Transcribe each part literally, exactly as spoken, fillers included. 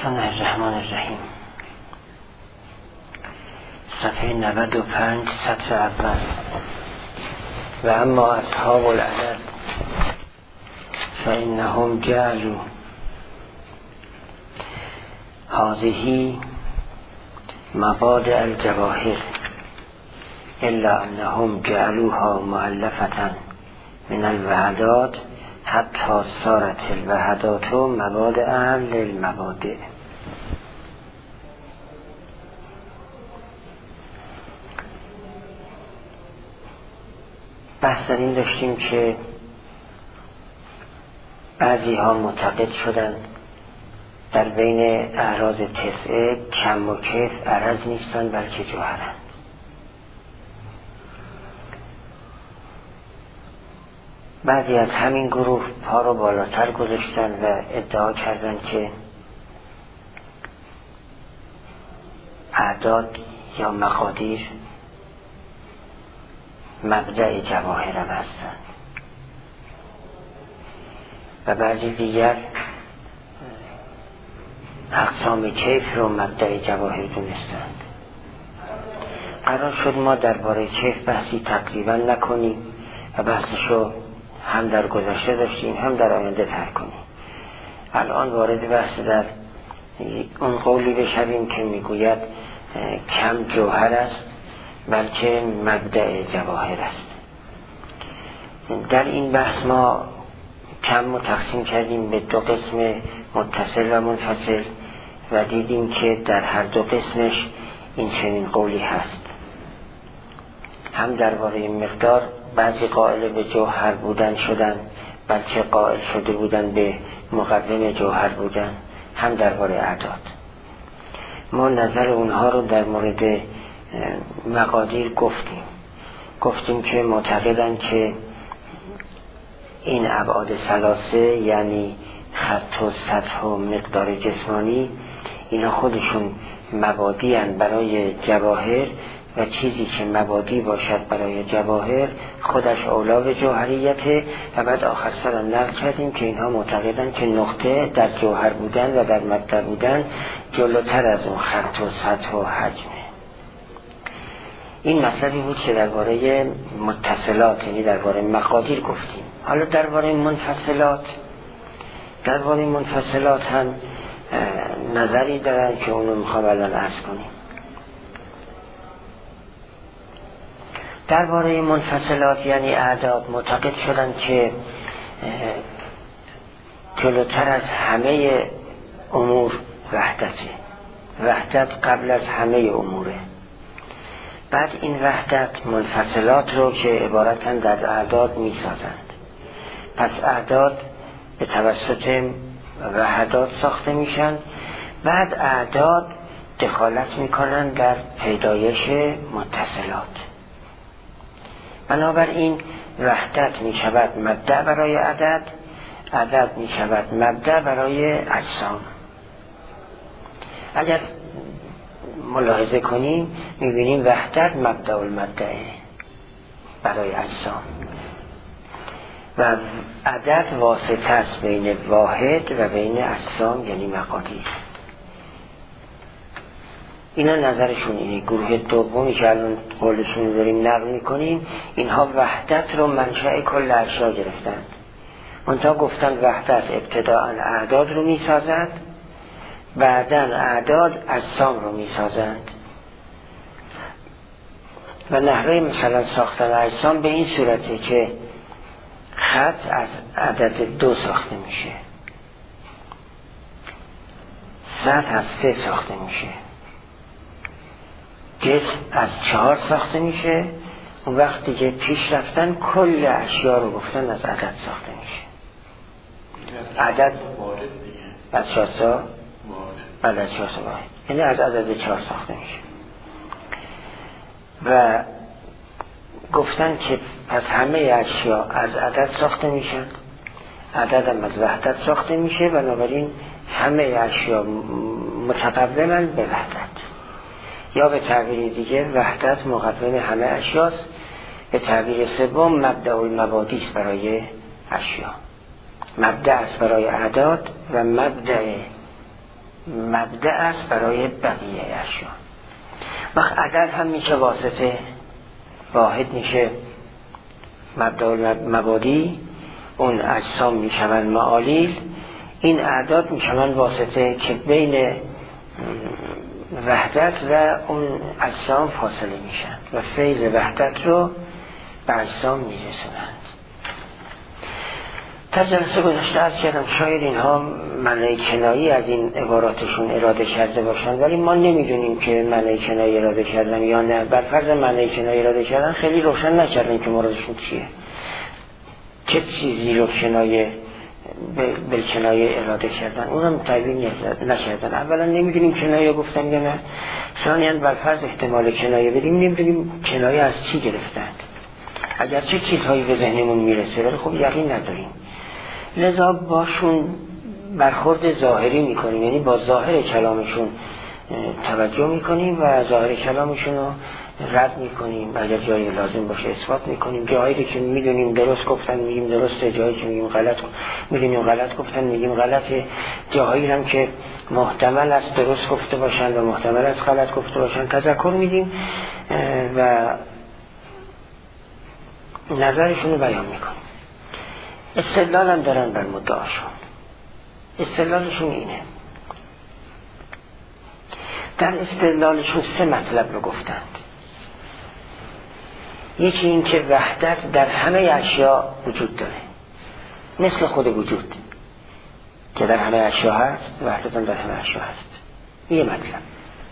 بسم الله الرحمن الرحیم. صفحه نود و پنج سطر اول. و اما اصحاب العدد فإنهم جعلوا هذه مبادئ الجواهر الا انهم جعلوها مؤلفة من الوحدات حتی صارت الوحدات مبادئ للمبادئ. بحث در این داشتیم که بعضی ها معتقد شدند در بین اعراض تسعه کم و کیف عرض نیستند بلکه جوهرند. بعضی از همین گروه پا رو بالاتر گذاشتن و ادعا کردند که اعداد یا مقادیر مبدأ جواهر هم هستند و بعضی دیگر اقسام کیف رو مبدأ جواهر دونستند. قرار شد ما درباره کیف بحثی تقریبا نکنیم و بحثشو هم در گذشته داشتیم هم در آینده تر کنیم. الان وارد بحث در اون قولی بشویم که میگوید کم جوهر است بلکه مبدأ جواهر است. در این بحث ما کم رو تقسیم کردیم به دو قسم متصل و منفصل و دیدیم که در هر دو قسمش این چنین قولی هست. هم درباره مقدار بعضی قائل به جوهر بودن شدن بلکه قائل شده بودن به مقدم جوهر بودن، هم درباره اعداد. ما نظر اونها رو در مورد مقادیر گفتیم گفتیم که معتقدن که این ابعاد ثلاثه یعنی خط و سطح و مقدار جسمانی اینا خودشون مبادی هن برای جواهر و چیزی که مبادی باشد برای جواهر خودش اولا به جوهریته. و بعد آخر سرم نقل کردیم که اینها معتقدن که نقطه در جوهر بودن و در مبدأ بودن جلوتر از اون خط و سطح و حجمه. این مطلبی بود که درباره متصلات یعنی درباره مقادیر گفتیم. حالا درباره منفصلات درباره منفصلات هم نظری دارن که اونو میخوام الان عرض کنیم. درباره منفصلات یعنی اعداد معتقد شدن که جلوتر از همه امور وحدته، وحدت قبل از همه اموره. بعد این وحدت منفصلات رو که عبارتند از اعداد می سازند. پس اعداد به توسط وحدات ساخته میشن. بعد اعداد دخالت میکنن در پیدایش متصلات. بنابراین وحدت می شود مبدأ برای عدد، عدد می شود مبدأ برای اجسام. اگر ملاحظه کنیم میبینیم وحدت مبدأ المبدأ برای اجسام و عدد واسطه است بین واحد و بین اجسام یعنی مقادیر. اینا نظرشون اینه. گروه دومی که الان قولشون رو داریم نقل میکنیم اینها وحدت رو منشأ کل اشیا گرفتند. منتها گفتن وحدت ابتداء اعداد رو میسازد، بعداً اعداد اجسام رو میسازند و نحوه مثلا ساختن اجسام به این صورته که خط از عدد دو ساخته میشه، سطح از سه ساخته میشه، جسم از چهار ساخته میشه. اون وقتی که پیش رفتن کل اشیا رو گفتن از عدد ساخته میشه. عدد از چهار سا بعد از چهار سا واحد یعنی از عدد چهار ساخته میشه. و گفتن که پس همه اشیا از عدد ساخته میشن، عدد هم از وحدت ساخته میشه. بنابراین همه اشیا متقومن به وحدت، یا به تعبیر دیگه وحدت مقدم همه اشیاست. به تعبیر سوم مبدأ المبادی است برای اشیا، مبدأ است برای اعداد و مبدأ مبدأ است برای بقیه اشیا. وقت عدد هم میشه واسطه، واحد میشه مبدأ مبادی، اون اجسام میشون معالیل، این اعداد میشون واسطه که بین وحدت و اون اجسام فاصله میشن و فیض وحدت رو به اجسام میرسونند. در جلسه گذشته عرض کردم شاید اینها معنی کنایی از این عباراتشون اراده کرده باشن، ولی ما نمیدونیم که معنی کنایی اراده کردن یا نه. بر فرض معنی کنایی اراده کردن خیلی روشن نکردن که مرادشون چیه، چه چیزی رو کنایه بالکنایه اراده کردن، اونم تعیین نکردن. اولا نمیدونیم کنایه گفتن یا نه، ثانیاً بر فرض احتمال کنایه بدیم نمیدونیم کنایه از چی گرفتن، اگر چه چیزهایی به ذهنمون میرسه ولی خب یقین نداریم، لذا باشون برخورد ظاهری میکنیم، یعنی با ظاهر کلامشون توجه میکنیم و ظاهر کلامشون رو رد میکنیم، اگر جایی لازم باشه اثبات میکنیم، جایی که میدونیم درست گفتن میگیم درسته، جایی که میگیم غلط میدونیم غلط گفتن میگیم غلطه، جایی هم که محتمل است درست گفته باشن و محتمل است غلط گفته باشن تذکر میدیم و نظرشون رو بیان میکنیم. استدلال هم دارن بر مدعاشون. استدلالشون اینه، در استدلالشون سه مطلب رو گفتند. یکی این که وحدت در همه اشیا وجود داره، مثل خود وجود که در همه اشیا هست، وحدت هم در همه اشیا هست. یه مطلب.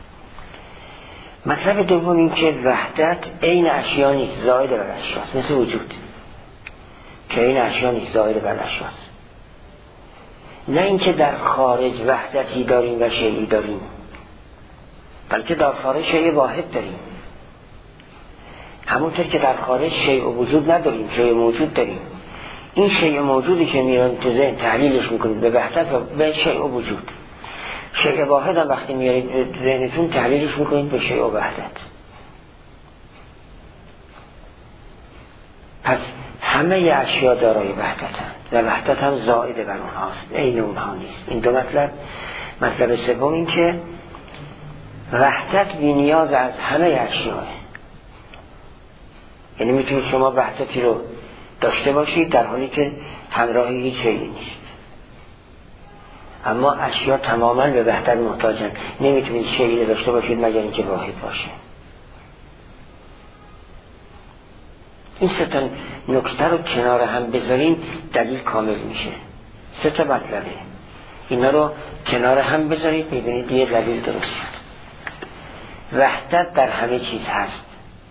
مطلب دوم این که وحدت عین اشیا نیست، زائد بر اشیاست، مثل وجود که عین اشیا نیست، زائد بر اشیاست. نه اینکه در خارج وحدتی داریم و شیئی داریم، بلکه در خارج شیء واحد داریم. همونطور که در خارج شیء وجود نداریم، شیء موجود داریم. این شیء موجودی که میاریم تو ذهن تحلیلش میکنید به وحدت و به شیء وجود. شیء واحد هم وقتی میارید تو ذهنتون تحلیلش میکنید به شیء وحدت. پس همه اشیا دارای وحدتند و وحدت هم زائد بر اونهاست، عین اونها نیست. این دو مطلب. مطلب سوم این که وحدت بی نیاز از همه اشیاء، یعنی میتونید شما وحدتی رو داشته باشید در حالی که همراهی هیچ شیئی نیست، اما اشیا تماما به وحدت محتاجن. نمیتونید شیئی داشته باشید مگر اینکه واحد باشه. این سه تا نکته رو کنار هم بذارین دلیل کامل میشه. سه تا مطلبه، اینا رو کنار هم بذارید میبینید یه دلیل درست شد. وحدت در همه چیز هست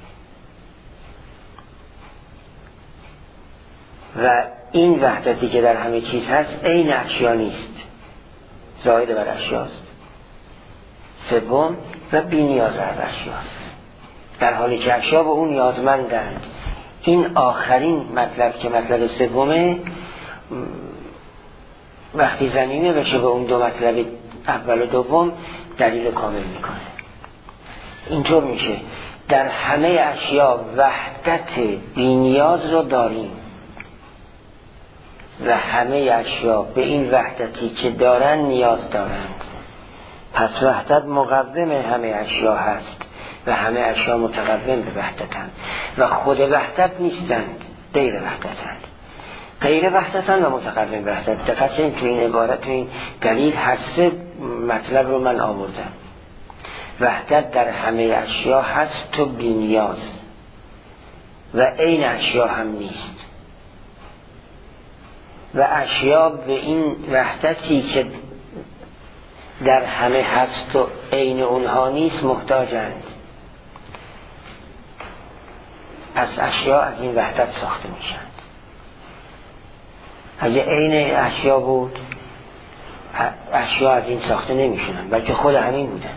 و این وحدتی که در همه چیز هست عین اشیا نیست، زائد بر اشیاست. سوم و بی نیاز از اشیاست، در حالی که اشیا به اون نیازمندند. این آخرین مطلب که مطلب سومه وقتی ضمیمه بشه به اون دو مطلب اول و دوم دلیل کامل میکنه. اینطور میشه در همه اشیا وحدت بی نیاز رو داریم و همه اشیا به این وحدتی که دارن نیاز دارند. پس وحدت مقوم همه اشیا هست و همه اشیا متقوم به وحدتند و خود وحدت نیستند، غیر وحدتند. غیر وحدتند و متقوم به وحدت. دقیقا این تو این عبارت تو این دلیل هست مطلب رو من آوردم. وحدت در همه اشیا هست و بی نیاز و عین اشیا هم نیست و اشیا به این وحدتی که در همه هست و عین اونها نیست محتاجند. پس اشیا از این وحدت ساخته میشن. اگه عین اشیا بود اشیا از این ساخته نمیشونن، بلکه خود همین بودن.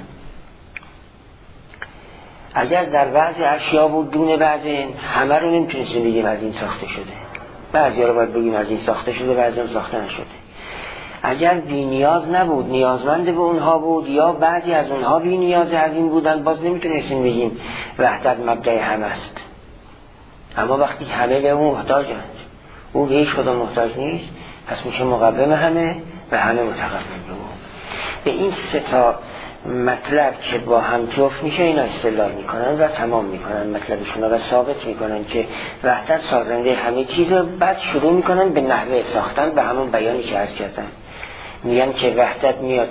اگر در بعض اشیا بود دون بعض همه رو نمیتونستیم بگیم از این ساخته شده، بعضی رو باید بگیم از این ساخته شده، بعضی هم ساخته نشده. اگر بی نیاز نبود، نیازمند به اونها بود، یا بعضی از اونها بی نیاز از این بودن، باز نمیتونستیم بگیم وحدت مبدأ همه است. اما وقتی همه به اون محتاجند، او به هیچ کدوم محتاج نیست، پس میشه مقوم همه و همه متقوم به او. به این سه تا مطلب که با هم جفت میشه اینا استدلال میکنن و تمام میکنن مطلبشون و ثابت میکنن که وحدت سازنده همه چیز، بعد شروع میکنن به نحوه ساختن به همون بیانی که عرض کردن. میگن که وحدت میاد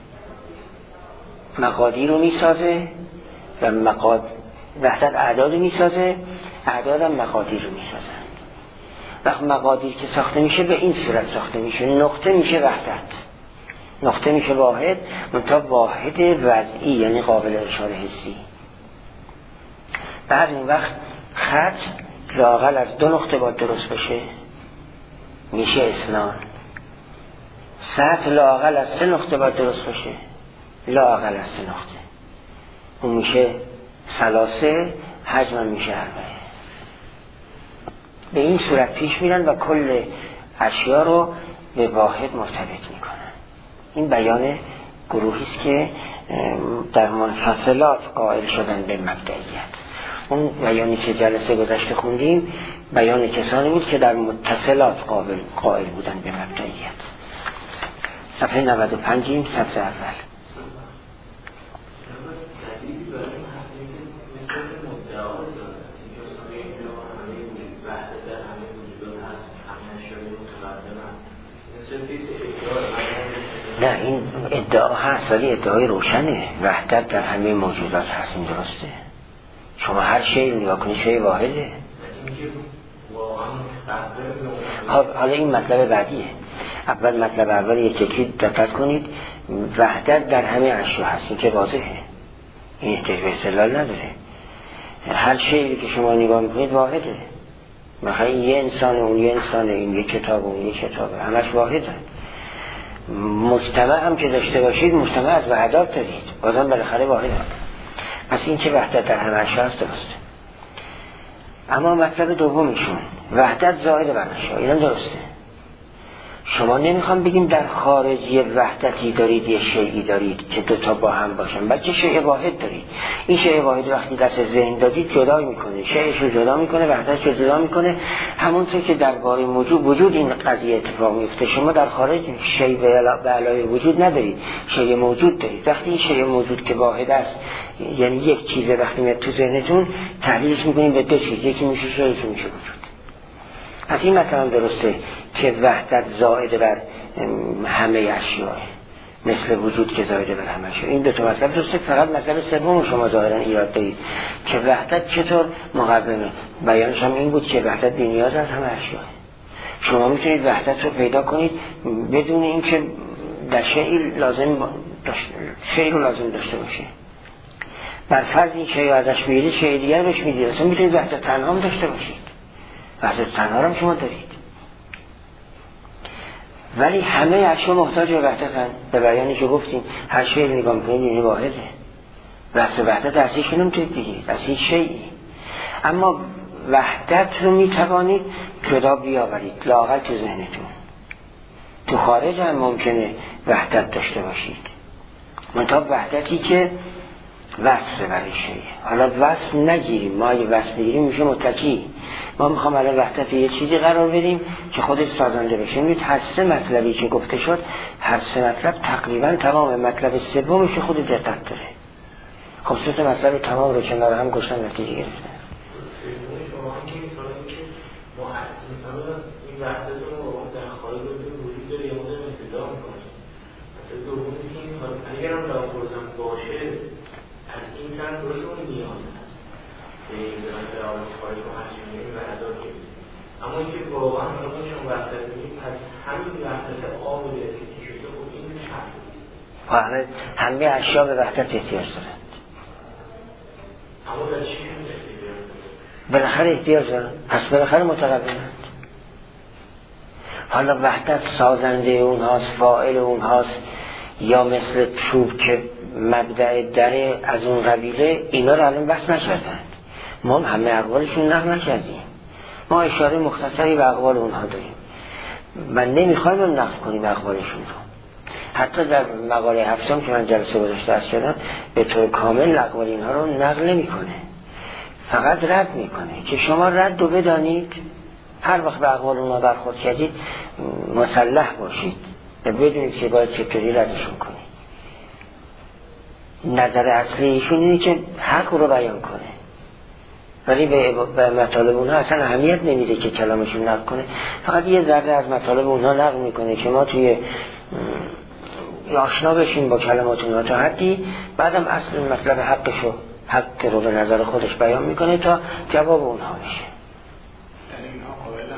مقادیر رو میسازه و مقاد... وحدت اعداد رو میسازه، اعداد هم مقادیر رو میسازن. وقت مقادیر که ساخته میشه به این صورت ساخته میشه، نقطه میشه وحدت، نقطه میشه واحد، منتها واحد وضعی یعنی قابل اشاره حسی. بعد اون وقت خط لااقل از دو نقطه باید درست بشه میشه اثنان، سطح لااقل از سه نقطه باید درست بشه لااقل از سه نقطه، اون میشه ثلاثه، حجم میشه اربعه. به این صورت پیش میرن و کل اشیا رو به واحد مرتبط میکنن. این بیان گروهی است که در منفصلات قائل شدن به مبدئیت. اون بیانی که جلسه گذشته خوندیم بیان کسانی بود که در متصلات قابل قائل بودن به مبدئیت. صفحه نود و پنج صفحه اول. نه این ادعا هست ولی ادعای روشنه، وحدت در همه موجودات هست. این درسته، شما هر شی نگاه کنید شی واحده. حالا این مطلب بعدیه. اول مطلب اول یک یکی دقت کنید، وحدت در همه اشیا هست، این که واضحه، این احتیاج به استدلال نداره. هر شی که شما نگاه میکنید واحده، مثلا یه انسان اون یه انسانه، این یه کتاب اون یه کتابه، همش واحده. مجتمع هم که داشته باشید مجتمع از وحدات دارید، بازم بالاخره واحد هم. پس این که وحدت در همه اشیا هست درسته. اما مطلب دومشون وحدت زائد بر اشیا، اینم درسته. شما نمیخوام بگیم در خارج یه وحدتی دارید یه شیئی دارید که دوتا با هم باشن، بلکه شیء واحد دارید. این شیء واحد وقتی دست ذهن دادید جدا میکنه، شیءش رو جدا میکنه، وحدتش رو جدا میکنه. همونطور که در باره موجود وجود این قضیه اتفاق میفته، شما در خارج شیء به علای وجود ندارید، شیء موجود دارید. وقتی این شیء موجود که واحد است، یعنی یک چیزه، وقتی میاد تو ذهنتون تحلیلش میکنید به دو چیز، یکی میشه شیء یکی میشه وجود. پس این مثلا درسته که وحدت زائد بر همه اشیاء، مثل وجود که زائد بر همه اشیاء. این دو تا مطلب درسته. فقط مطلب سوم شما ظاهرا ایراد دارید که وحدت چطور مقومه. بیانش هم این بود که وحدت بی‌نیاز از همه اشیاء. شما میتونید وحدت رو پیدا کنید بدون اینکه در شیء لازم داشته شیء رو لازم داشته باشه. بر فرض این شیء رو ازش میگیرید شیء دیگر بهش میدید، اصلا میتونید وحدت تنها هم داشته باشید، وحدت تنها هم شما دارید. ولی همه اشیا محتاج به وحدتن. به بیانی که گفتیم هر شیء رو نگاه می‌کنید یعنی واحده. واسه وحدت اصلیش نمیتونید بگید، اصلی شیئی. اما وحدت رو میتوانید جدا بیاورید، لااقل تو ذهنتون. تو خارج هم ممکنه وحدت داشته باشید، منتها وحدتی که وصف برای شیء. حالا وصف نگیریم، ما اگه وصف بگیریم میشه متکی. ما میخوام الان وحدت یه چیزی قرار بدیم که خودش سازنده بشه. میگید هر سه مطلبی که گفته شد، هر سه مطلب تقریبا تمام. مطلب سومش خود دقت داره. خب سه تا مطلب تمام رو کنار هم گذاشتن نتیجه گرفتن. شما که مثلا که ما مثلا این وحدت رو در خارج وجود داره یا مدام انتظار میکنه. مثلا دومی که اگر هم لازم باشه از این طرف روی اون نیاز هست به در عالم خارج و هرچی و عداد که اما اینکه واقعا همون شما وحدت میگید پس همین وحدت آب و لذتی شده خب این شرط همه اشیا به وحدت احتیاج دارند. اما در چی احتیاج دارند؟ بالاخره احتیاج دارند، پس بالاخره متقبلند. حالا وحدت سازنده اونهاست، فاعل اونهاست، یا مثل چوب که مبدأ دره از اون قبیله، اینا رو الان بحث نکردند. ما همه اقوالشون نقل نکردیم، ما اشاره مختصری به اقوال اونها داریم. من نمیخوایم رو نقل کنیم اقوالشون رو. حتی در مقاله هفتم که من جلسه گذاشته از شدم به طور کامل اقوال اینها رو نقل نمیکنه، فقط رد میکنه که شما رد رو بدانید. هر وقت به اقوال اونها برخورد کردید مسلح باشید و بدونید که باید چطوری ردشون کنید. نظر اصلی ایشون اینه که حق رو بیان کنه، ولی به, به مطالب اونها اصلا اهمیت نمیده که کلامشون نقل کنه، فقط یه ذره از مطالب اونها نقل میکنه که ما توی آشنا بشیم با کلمات اونها تا حدی، بعدم اصل مطلب حقشو حق رو به نظر خودش بیان میکنه تا جواب اونها میشه. یعنی اینها قائلا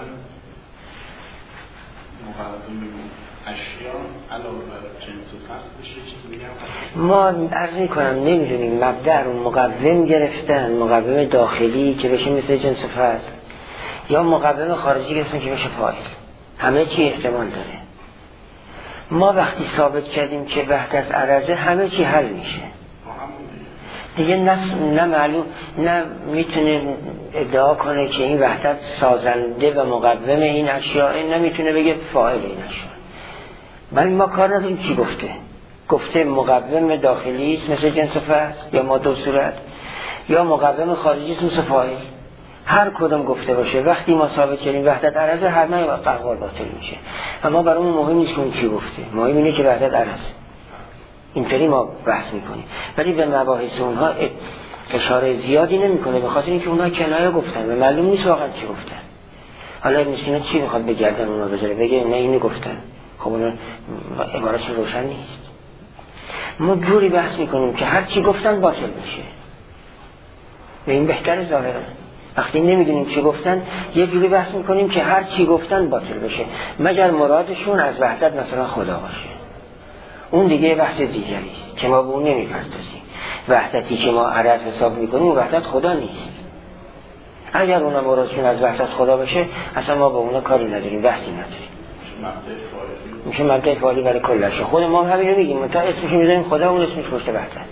مقدم اشیا علاوه بر جنس و فصل بشه چیزی میگم. ما عرض میکنم نمیدونیم مبدأ رو مقوم گرفتن، مقوم داخلی که بشه مثل جنس و فصل، یا مقوم خارجی گرفتن که بشه فاعل. همه چی احتمال داره. ما وقتی ثابت کردیم که وحدت عرضه همه چی حل میشه دیگه، نه نه معلوم نه میتونه ادعا کنه که این وحدت سازنده و مقوم این اشیاء، نمیتونه بگه فاعل این اشیاء. ولی ما کار نداریم چی گفته. گفته مقوم داخلی است مثل جنس فصل یا ماده و صورت، یا مقوم خارجی است مثل فاعل. هر کدوم گفته باشه وقتی ما ثابت کردیم وحدت عرضه، همه اقوال باطل میشه. اما برامون مهم نیست که اون چی گفته، مهم اینه که وحدت عرضه. اینطوری ما بحث میکنیم، ولی به مباحث اونها اشاره زیادی نمیکنه، به خاطر اینکه اونها کنایه گفتن و معلوم نیست واقعا چی گفتن. حالا ابن سینا چی میخواد بگردن اونها بذاره، بگه نه اینو گفتن، خب اون عبارتش روشن نیست. ما جوری بحث میکنیم که هر چی گفتن باطل میشه، و این بهتر ظاهرا. وقتی نمیدونیم چی گفتن یه جوری بحث میکنیم که هر چی گفتن باطل بشه، مگر مرادشون از وحدت مثلا خدا باشه. اون دیگه بحث دیگری است که ما به اون نمیپردازیم. وحدتی که ما عرض حساب میکنیم وحدت خدا نیست. اگر اونا مرادشون از وحدت خدا باشه اصلا ما با اونا کاری نداریم، بحثی نداریم، میشه مبدأ فعالی برای کلش. خود ما هم همین رو میگیم، تا اسمش میذاریم خدا، اون اسمش پشت وحدت.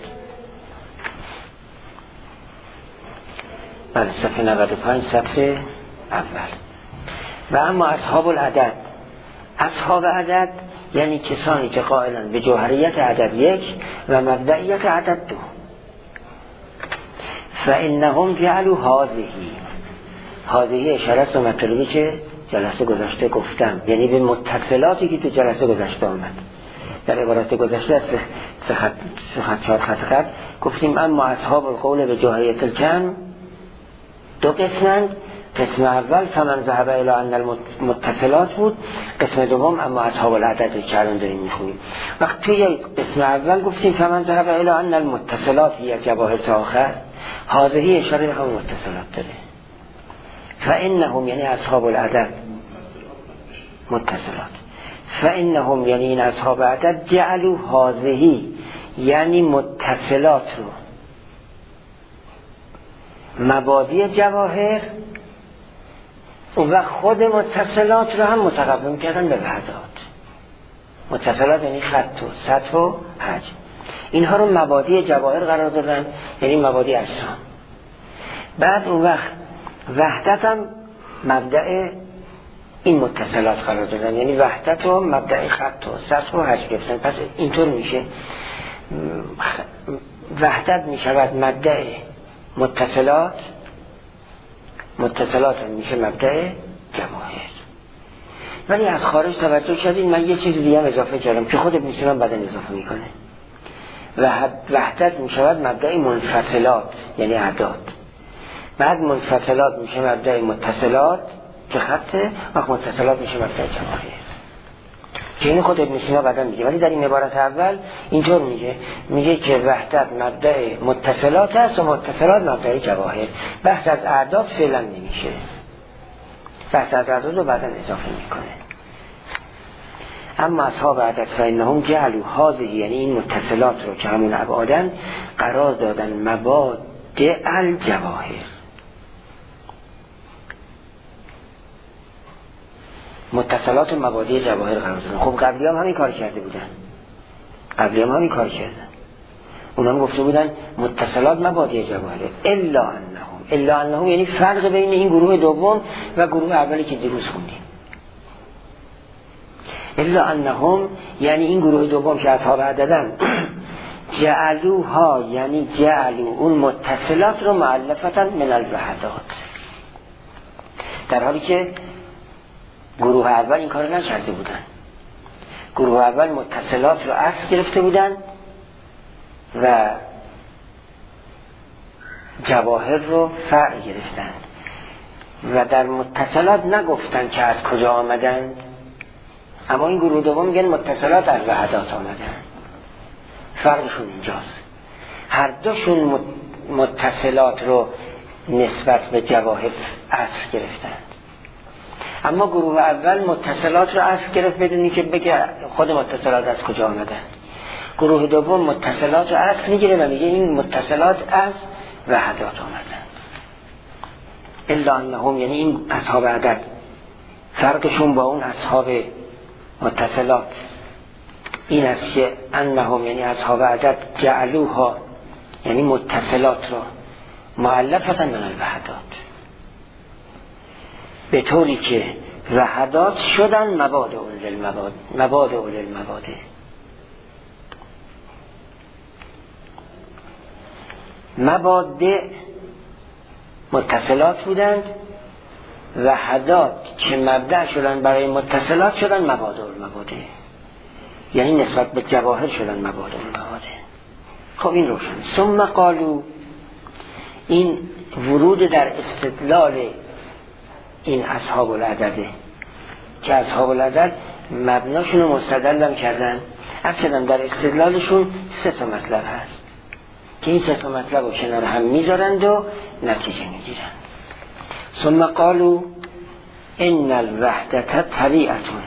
بله، صفحه نود و پنج صفحه اول. و اما اصحاب العدد، اصحاب عدد یعنی کسانی که قائلن به جوهریت عدد یک و مبدئیت عدد دو. فانهم جعلوا هذه، هذه اشاره است به مطلبی که جلسه گذشته گفتم، یعنی به متصلاتی که تو جلسه گذشته آمد. در عبارت گذشته از سه خط سه خط چهار خط قبل گفتیم اما اصحاب القول به جوهریت الکم دو قسمند. قسم اول فمن ذهب الی ان المتصلات بود، قسم دوم اما اصحاب العدد که الان داریم میخونیم. وقت توی قسم اول گفتیم فمن ذهب الی ان المتصلات هی جواهر تا آخر، هذه اشاره به همون متصلات داره. فانهم یعنی اصحاب العدد متصلات، فانهم یعنی این اصحاب عدد جعلوا هذه یعنی متصلات رو مبادی جواهر و خود متصلات رو هم متقوم کردن به وحدات. متصلات یعنی خط و سطح و حجم، اینها رو مبادی جواهر قرار دادن، یعنی مبادی اجسام. بعد اون وقت وحدت هم مبدأ این متصلات قرار دادن، یعنی وحدت و مبدأ خط و سطح و حجم گرفتن. پس اینطور میشه وحدت میشود مبدأ متصلات، متصلات میشه مبدأ جواهر. ولی از خارج توجه کردین من یه چیز دیگه هم اضافه کردم که خود ابن سینا بعداً اضافه میکنه. وحدت میشود مبدأ منفصلات یعنی اعداد، بعد منفصلات میشه مبدأ متصلات که خطه، و متصلات میشه مبدأ جواهر که این خود ابن سینا بعداً میگه. ولی در این عبارت اول اینطور میگه، میگه که وحدت مبدأ متصلات است و متصلات مبدأ جواهر. بحث از اعداد فعلا نمیشه، بحث از اعداد رو بعداً اضافه میکنه. اما اصحاب عدد فانهم جعلوا هذه یعنی این متصلات رو که همون ابعادن قرار دادن مبادئ الجواهر. متصلات و مبادئ جواهر قرار دادن. خب قبلی هم همین کار کرده بودن، قبلی هم همین کار کردن. اونم گفته بودن متصلات مبادئ جواهر الا انهم، الا انهم یعنی فرق بین این گروه دوم و گروه اولی که دیروز خوندیم. الا انهم یعنی این گروه دوم که اصحاب عددن جعلوها یعنی جعلو اون متصلات رو معلفتن من الوحدات، در حالی که گروه اول این کار نکرده بودن. گروه اول متصلات رو اصل گرفته بودن و جواهر رو فرع گرفتند و در متصلات نگفتن که از کجا آمدند، اما این گروه دوم میگن متصلات از وحدات آمدند. فرقشون اینجاست، هر دوشون متصلات رو نسبت به جواهر اصل گرفتند، اما گروه اول متصلات رو اصل گرفت بدونی که بگه خود متصلات از کجا آمدند. گروه دوم متصلات رو اصل میگیره و میگه این متصلات از وحدات آمدند. الا انهم، یعنی این اصحاب عدد فرقشون با اون اصحاب متصلات این است که انهم، یعنی اصحاب عدد جعلوها، یعنی متصلات را مؤلفة من الوحدات، به طوری که وحدات شدن مباد اول المباد، مباد اول المباده. مباده متصلات بودند، وحدات که مبدأ شدن برای متصلات شدن مباد اول المباده، یعنی نسبت به جواهر شدن مباد اول المباده. خب این روشن. ثم قالو، این ورود در استدلال این اصحاب العدده که اصحاب العدد مبناشون رو مستدلم کردن، اصلا در استدلالشون سه تا مطلب هست که این سه تا مطلب رو کنار هم میذارند و نتیجه میگیرند. ثم قالو ان الوحدت طبیعتون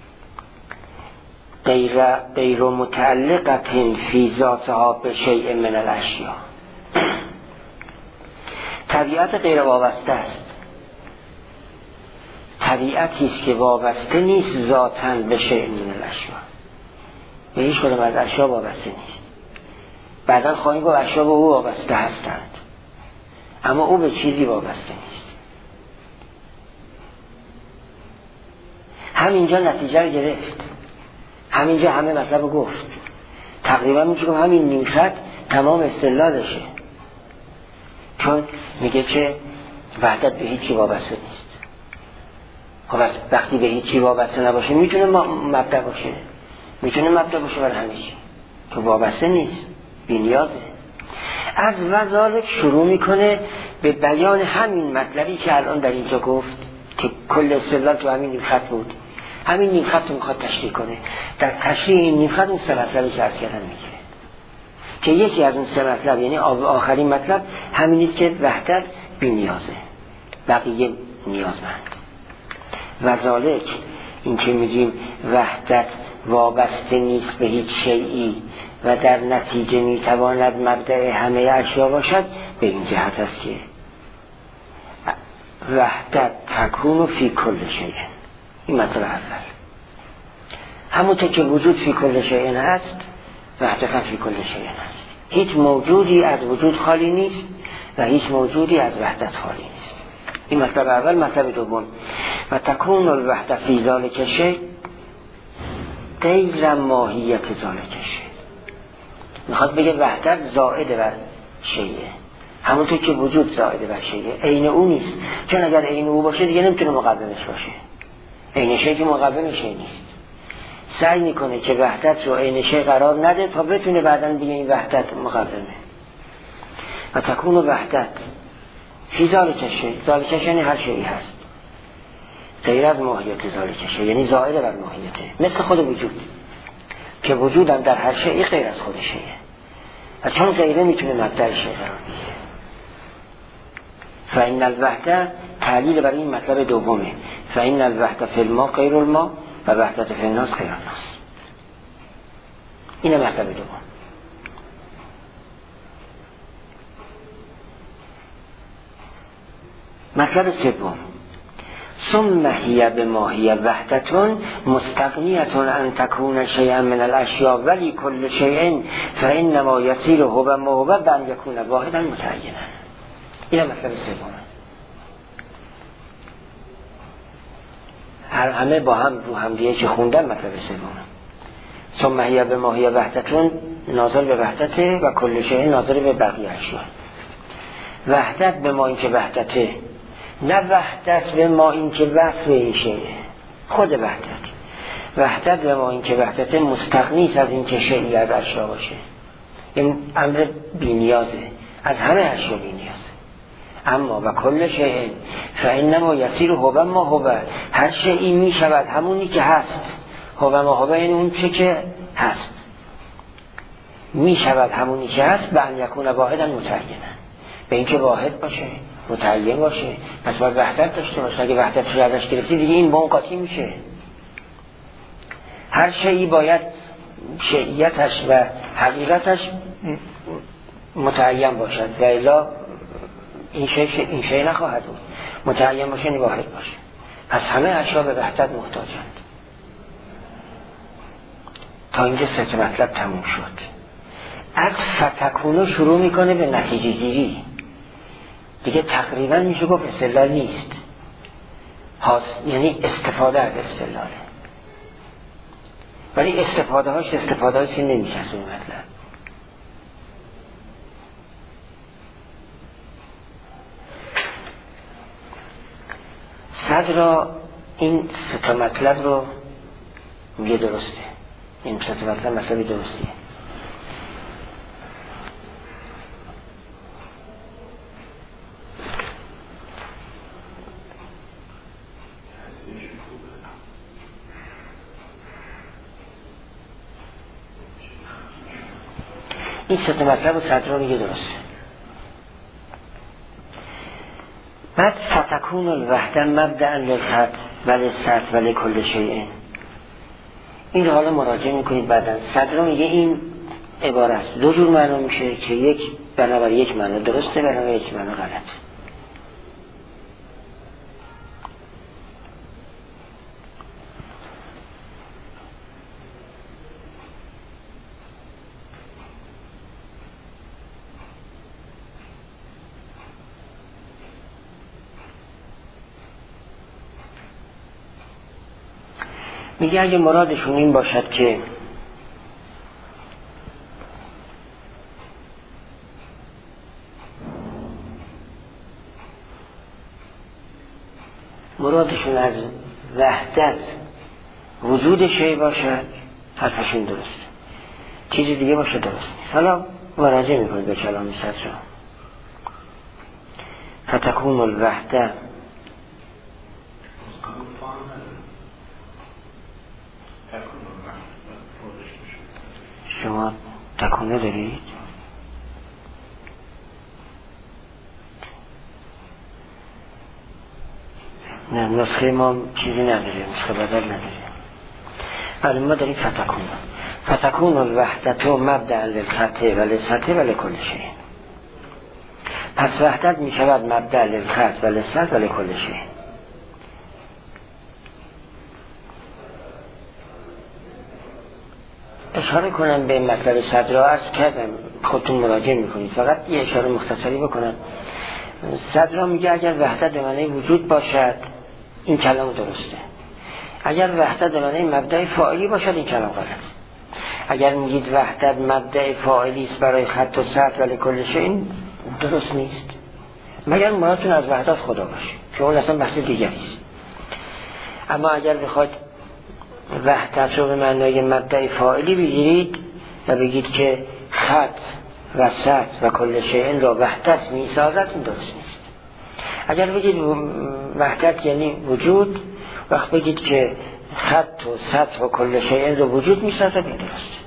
غیر غیر متعلقت فی ذاتها به شیء من الاشیاء. طبیعت غیر وابسته است، طبیعتی است که وابسته نیست ذاتاً به شیء من الاشیاء، به هیچ کدام از اشیاء وابسته نیست. بعدا خواهیم گفت اشیاء به او وابسته هستند، اما او به چیزی وابسته نیست. همینجا نتیجه رو گرفت، همینجا همه مطلب رو گفت. تقریبا میشه که همین نیم خط تمام استدلالشه، چون میگه که وحدت به هیچی وابسته نیست. خب از وقتی به هیچی وابسته نباشه میتونه مبدأ باشه، میتونه مبدأ باشه برای همه چی، که وابسته نیست، بی‌نیازه. از وذالک شروع میکنه به بیان همین مطلبی که الان در اینجا گفت که کل استدلال تو همین نیم خط بود. همین نیم خط رو میخواد تشریح کنه. در تشریح این نیم خط اون سه مطلبی که عرض کردن میگیره، که یکی از اون سه مطلب، یعنی آخرین مطلب همینیست که وحدت بی‌نیازه، بقیه نیازمند. وذالک، این که میگیم وحدت وابسته نیست به هیچ شیئی و در نتیجه میتواند مبدأ همه اشیا باشد، به این جهت است که وحدت تکون فی کل شیء. این مطلب اول، همونطور که وجود فی کل شیء هست، وحدت فی کل شیء هست. هیچ موجودی از وجود خالی نیست و هیچ موجودی از وحدت خالی نیست. این مطلب اول. مطلب دوم، و تکون الوحدت فی ذالک شیء غیر ماهیت ذالک شیء. میخواد بگه وحدت زائد بر شیء، همونطور که وجود زائد بر شیء، عین او نیست. چون اگر عین او باشه دیگه نمیتونه مقابلش باشه. عین شیء که مقابل شیء نیست. سعی میکنه که وحدت رو عین شیء قرار نده تا بتونه بعداً بگه این وحدت مقابله. و تکون وحدت فی ذالک شیء، ذالک شیء یعنی هر شیئی هست، غیر از ماهیت ذالک شیء یعنی زائد بر ماهیته، مثل خود وجود که وجودم در هر شیئی غیر از خود شیء، و چون غیره میتونه مبدأ شیء قرار بگیره. فإن الوحدت تعلیل برای این مطلب دومه. فإن الوحدت فی الماء غیر الماء و وحدت فی الناس غیر الناس. اینه مطلب دوم. مطلب سوم، ثم هی بماهی وحدتون مستغنیتون ان تکون شیئا من الاشیاء ولی کل شیء فانما یسیر هو موهبه بان یکون واحدا متعینا. این مطلب سوم. هر همه با هم رو هم دیگه که خوندن مطلب سوم. ثم هی بماهی وحدتون ناظر به وحدته و کل شیء ناظر به بقیه اشیاء. وحدت به ما این که وحدته، نه وحدت به ما این که وصف این شیء، خود وحدت. وحدت به ما این که وحدت مستغنی از این که شیئی از اشیا باشه، این امر بی‌نیازه، از همه اشیا بی‌نیازه. اما و کل شیء فانما یصیر هو ما هو، هر شیئی می شود همونی که هست. هو ما هو این اون چه که هست می شود همونی که هست، به ان یکون واحدا متعینا، به اینکه واحد باشه، متعین باشه. پس باید وحدت داشته باشه. اگه وحدت رو ازش گرفتی دیگه این با اون قاطی میشه. هر شیئی باید شیعیتش و حقیقتش متعین باشد و الا این شی این شی نخواهد بود. متعین باشه یعنی واحد باشه. پس همه اشیا به وحدت محتاجند. تا اینجا سه مطلب تموم شد. از فتکونو شروع میکنه به نتیجه گیری. دیگه تقریبا میشه گفت استدلال نیست، یعنی استفاده از استدلاله، ولی استفاده هاش استفاده هاش نمیشه از اون مطلب. صدر این سه تا مطلب رو میگه درسته، این سه تا مطلب مطلبی درستیه. این سه تا مطلب صدر رو میگه درسته. بعد فتکون الوحده مبدأ للحد ولی سطر ولی کل شیء، این رو حالا مراجعه میکنید بعدن. صدر میگه این عبارت دو جور معنا میشه که یک بنابر یک معنا درسته، بنابر یک معنا غلط. میگه اگه مرادشون این باشد که مرادشون از وحدت وجود شی باشد، حرفشون درست، چیزی دیگه باشه درست نیست. حالا مراجعه میکنید به کلام صدر. فتکون الوحده شما تکونه دارید؟ نه، نسخه ما چیزی نداره، نسخه بدل نداره. ولی ما داریم فتکون فتکون الوحدت و مبدأ للخط و للسطح و لکل شیء. پس وحدت می شود مبدأ للخط و للسطح و لکل شیء. اشاره کنم به مطلب صدر را عرض کردم، خودتون مراجعه میکنید. فقط یه اشاره مختصری بکنم. صدر را میگه اگر وحدت به معنی وجود باشد این کلام درسته، اگر وحدت به معنی مبدأ فاعلی باشد این کلام غلط. اگر میگید وحدت مبدأ فاعلی است برای خط و سطر ولی کل شیء، این درست نیست، مگر مرادتون از وحدت خدا باشه که اون اصلا بحث دیگری است. اما اگر بخواید وحدت رو به معنای مبدأ فاعلی بگیرید و بگید که خط و سطر و کل شیء را وحدت میسازد، این درست نیست. اگر بگید وحدت یعنی وجود، وقت بگید که خط و سطر و کل شیء را وجود میسازد، این درست.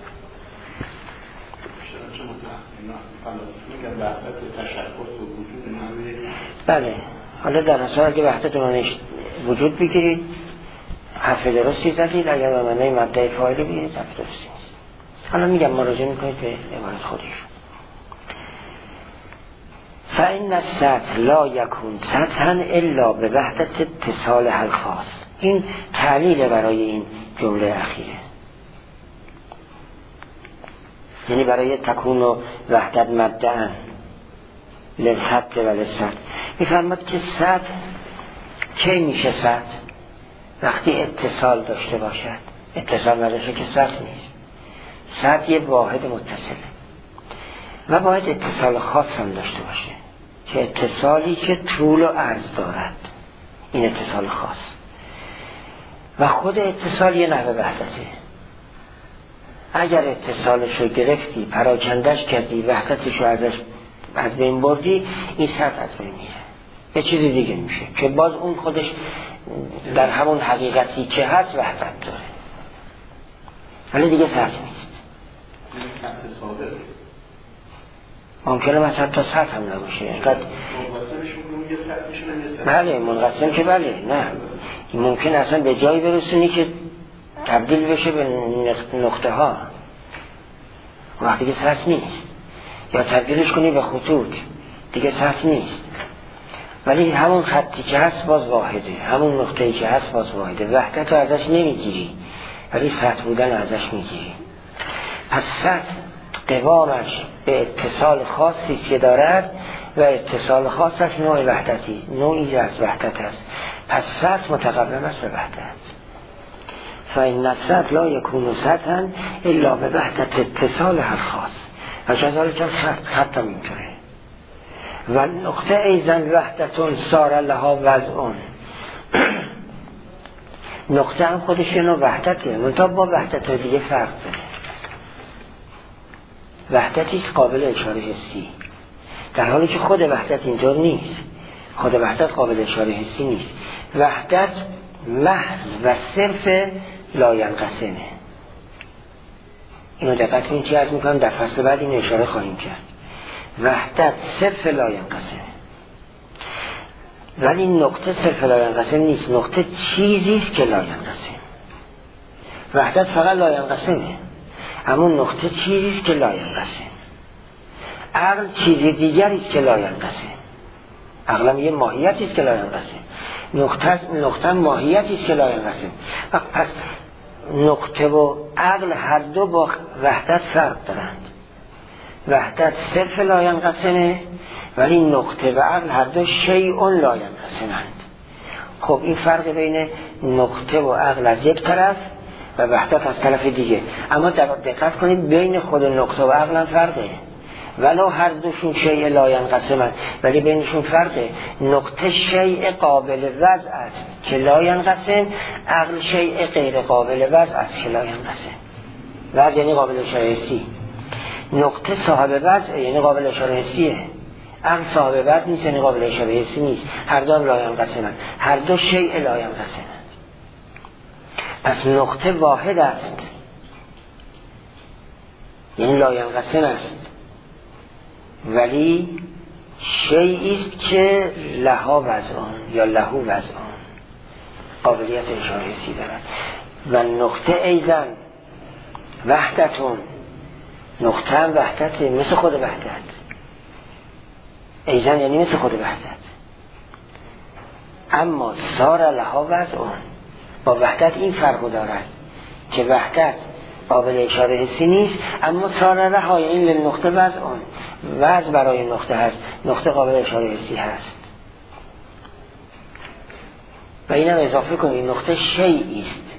بله، حالا در اصل اگه وحدت معنیش وجود بگیرید حرف درستی زدید، اگر به معنی مبدأ فاعلی بگیرید حرف درستی نیست. حالا میگم مراجعه میکنید به عبارت خودشون. فإن السطح لا يكون سطحا الا به وحدت اتصال الخاص. این تعلیل برای این جمله اخیره، یعنی برای تکون و وحدت مبدأ للخط و للسطح. میفهمد که سطح کی میشه سطح؟ وقتی اتصال داشته باشد. اتصال نداشته که سطح نیست. سطح یه واحد متصله و باید اتصال خاص هم داشته باشه، که اتصالی که طول و عرض دارد، این اتصال خاص. و خود اتصال یه نحوه وحدته. اگر اتصالش رو گرفتی، پراکندش کردی، وحدتش رو ازش از بین بردی، این سطح از بین میره، یه چیز دیگه میشه که باز اون خودش در همون حقیقتی که هست وحدت داره، ولی دیگه سطح نیست. ممکنه مثلا تا سطح هم نباشه، اینقدر بله منقسم که بله، نه ممکن اصلا به جایی برسونی که تبدیل بشه به نقطه ها، وقتی که سطح نیست، یا تبدیلش کنی به خطوط، دیگه سطح نیست، ولی همون خطی که هست باز واحده، همون نقطه‌ای که هست باز واحده، وحدت رو ازش نمیگیری ولی سطح بودن ازش میگیری. پس سطح قوامش به اتصال خاصی که دارد و اتصال خاصش نوع وحدتی، نوعی از وحدت است. پس سطح متقابل است به وحدت. فإن السطح لا يكون سطحا الا به وحدت اتصال هر خاص. و جدال جان خط خط هم اینطوره. و نقطه ایزن وحدتون سار لها وضعون. نقطه هم خودش نوع وحدته، منتها با وحدت دیگه فرق داره. وحدتی قابل اشاره حسی، در حالی که خود وحدت اینطور نیست. خود وحدت قابل اشاره حسی نیست. وحدت محض و صرف لاینقسمه. اینو دقت کنید چی عرض میکنم، در فصل بعد این اشاره خواهیم کرد. وحدت صرف لاینقسمه، ولی نقطه صرف لاینقسم نیست، نقطه چیزیست که لاینقسم. وحدت فقط لاینقسمه، اما نقطه چیزیست که لاینقسم. عقل چیز دیگریست که لاینقسم. عقلم یه ماهیتیست که لاینقسم. نقطه نقطه ماهیتیست که لاینقسم. پس نقطه و عقل هر دو با وحدت فرق دارند. وحدت صرف لاینقسمه، ولی نقطه و عقل هر دو شیء لاینقسمند. خب این فرق بین نقطه و عقل از یک طرف و وحدت از طرف دیگه. اما دقت کنید بین خود نقطه و عقل هم فرقه، ولو هر دوشون شیء لاینقسمند، ولی بینشون فرقه. نقطه شیء قابل وضع است که لاینقسم، عقل شیء غیر قابل وضع است که لاینقسم. وضع یعنی قابل اشاره حسی. نقطه صاحب وضع یعنی قابل اشاره حسیه، عقل صاحب وضع نیست یعنی قابل اشاره حسی نیست. هر دو هم لاینقسمند، هر دو شیء لاینقسمند. پس نقطه واحد است یعنی لاینقسم است، ولی شیئی است که لها وضعان یا لهو وضعان، قابلیت اشاره حسی دارد. و نقطه ایزن وحدتون، نقطه هم وحدته مثل خود وحدت. ایزن یعنی مثل خود وحدت، اما سار لها وضعان، با وحدت این فرق دارد که وحدت قابل اشاره حسی نیست، اما سار لها یعنی لنقطه وضعان، وضع برای نقطه هست، نقطه قابل اشاره حسی هست. و اینم اضافه کنید نقطه شیئی است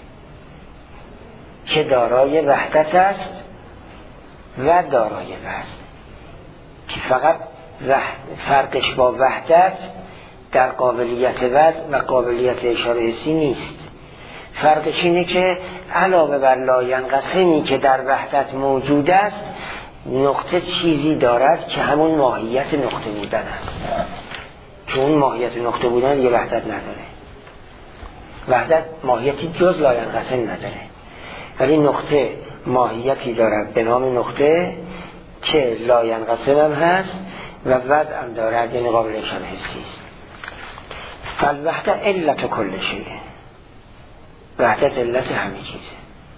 که دارای وحدت است و دارای وزن، که فقط فرقش با وحدت در قابلیت وزن و قابلیت اشاره حسی نیست. فرقش اینه که علاوه بر لاینقسمی که در وحدت موجود است، نقطه چیزی دارد که همون ماهیت نقطه بودن است، چون ماهیت نقطه بودن دیگه وحدت نداره. وحدت ماهیتی جز لاینقسم نداره، ولی نقطه ماهیتی دارد به نام نقطه که لاینقسم هم هست و وضع هم دارد، یعنی قابل اشاره حسی است. فالوحدت علت کل شیء، وحدت علت همه چیزه.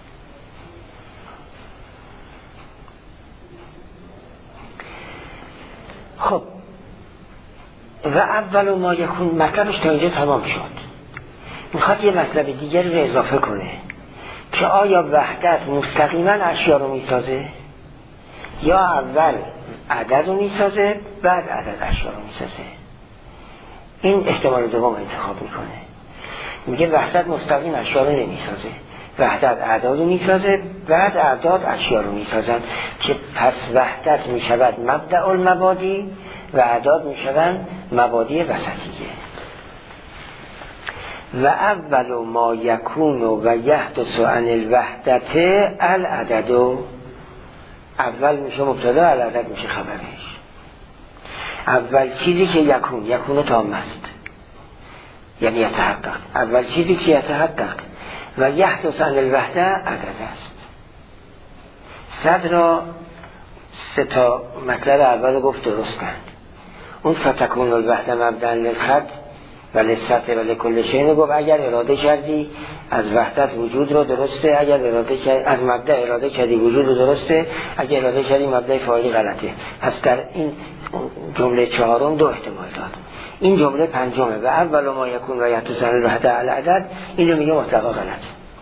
خب و اول ما یکون مطلبش تا اینجا تمام شد. میخواد یه مطلب دیگر رو اضافه کنه که آیا وحدت مستقیما اشیا رو میسازه یا اول عدد رو میسازه بعد عدد اشیا رو میسازه. این احتمال دوم انتخاب میکنه، میگه وحدت مستقیم اشیا رو نمیسازه، وحدت اعداد رو میسازه بعد اعداد اشیا رو میسازن، که پس وحدت میشود مبدأ المبادی و اعداد میشوند مبادی وسطیه. و اول ما یکون و یحدث عن الوحدت العدد. اول میشه مبتدا، العدد میشه خبرش. اول چیزی که یکون، یکون تام است یعنی یتحقق، اول چیزی که یتحقق و یحدث عن الوحده عدد است. صد را سه تا مطلب اول گفت درست کند. اون فتکون الوحده مبدأ للخط و للسطح و لکل شیء گفت اگر اراده کردی از وحدت وجود رو درسته، اگر اراده کردی از مبدأ اراده کردی وجود رو درسته، اگر اراده کردی مبدأ فاعلی غلطه. پس در این جمله چهارم دو احتمال داد. این جمله پنجمه و اول ما یکون و یحدث عن الوحده العدد، اینو میگه مطلقا غلط.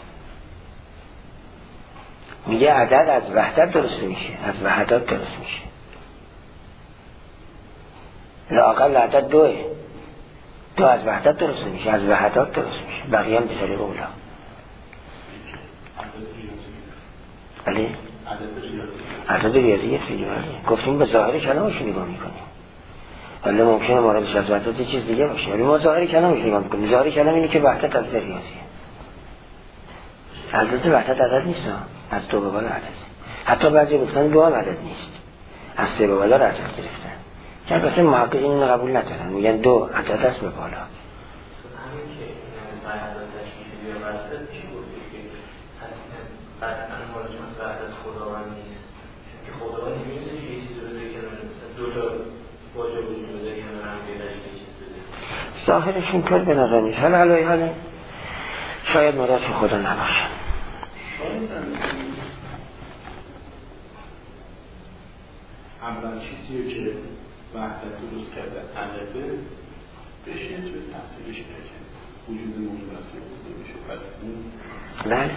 میگه عدد از وحدت درست میشه، از وحدات درست میشه. لااقل عدد دوه، دو از وحدت درست میشه، از وحدات درست میشه، بقیه هم به طریق اولا. بله؟ عدد ریاضی فیلی بله. گفتیم به ظاهر کلامش نگاه میکنیم، ولی ممکنه مورد از وحدت یه چیز دیگه باشه، ولی ما ظاهر کلامش نگاه میکنیم. ظاهر کلام اینه که وحدت از ریاضیه. عدد وحدت عدد نیست، از دو به بالا عدد. حتی بعضی گفتن دو هم عدد نیست، از سه به بالا عدد گرفتن. که البته محققین اینو قبول ندارن، میگن دو عدد است به بالا. همین که بعد از تشکیل یا وحدت چی گفتی که اصلا قطعا مالش مثل وحدت خداوند نیست، که خداوند نمیشه یه چیز رو بذاری کنار، مثلا دو تا واژه وجود بذاری کنار هم دیگه یه چیز بذاری. ظاهرش اینطور به نظر نیست. حالا علایه حاله شاید مراد خدا نباشه. اول چیزی که وحدت درست کرده علفه بشه توی تحصیلش نکنه وجود موجود اصلی بوده میشه. پس اون بله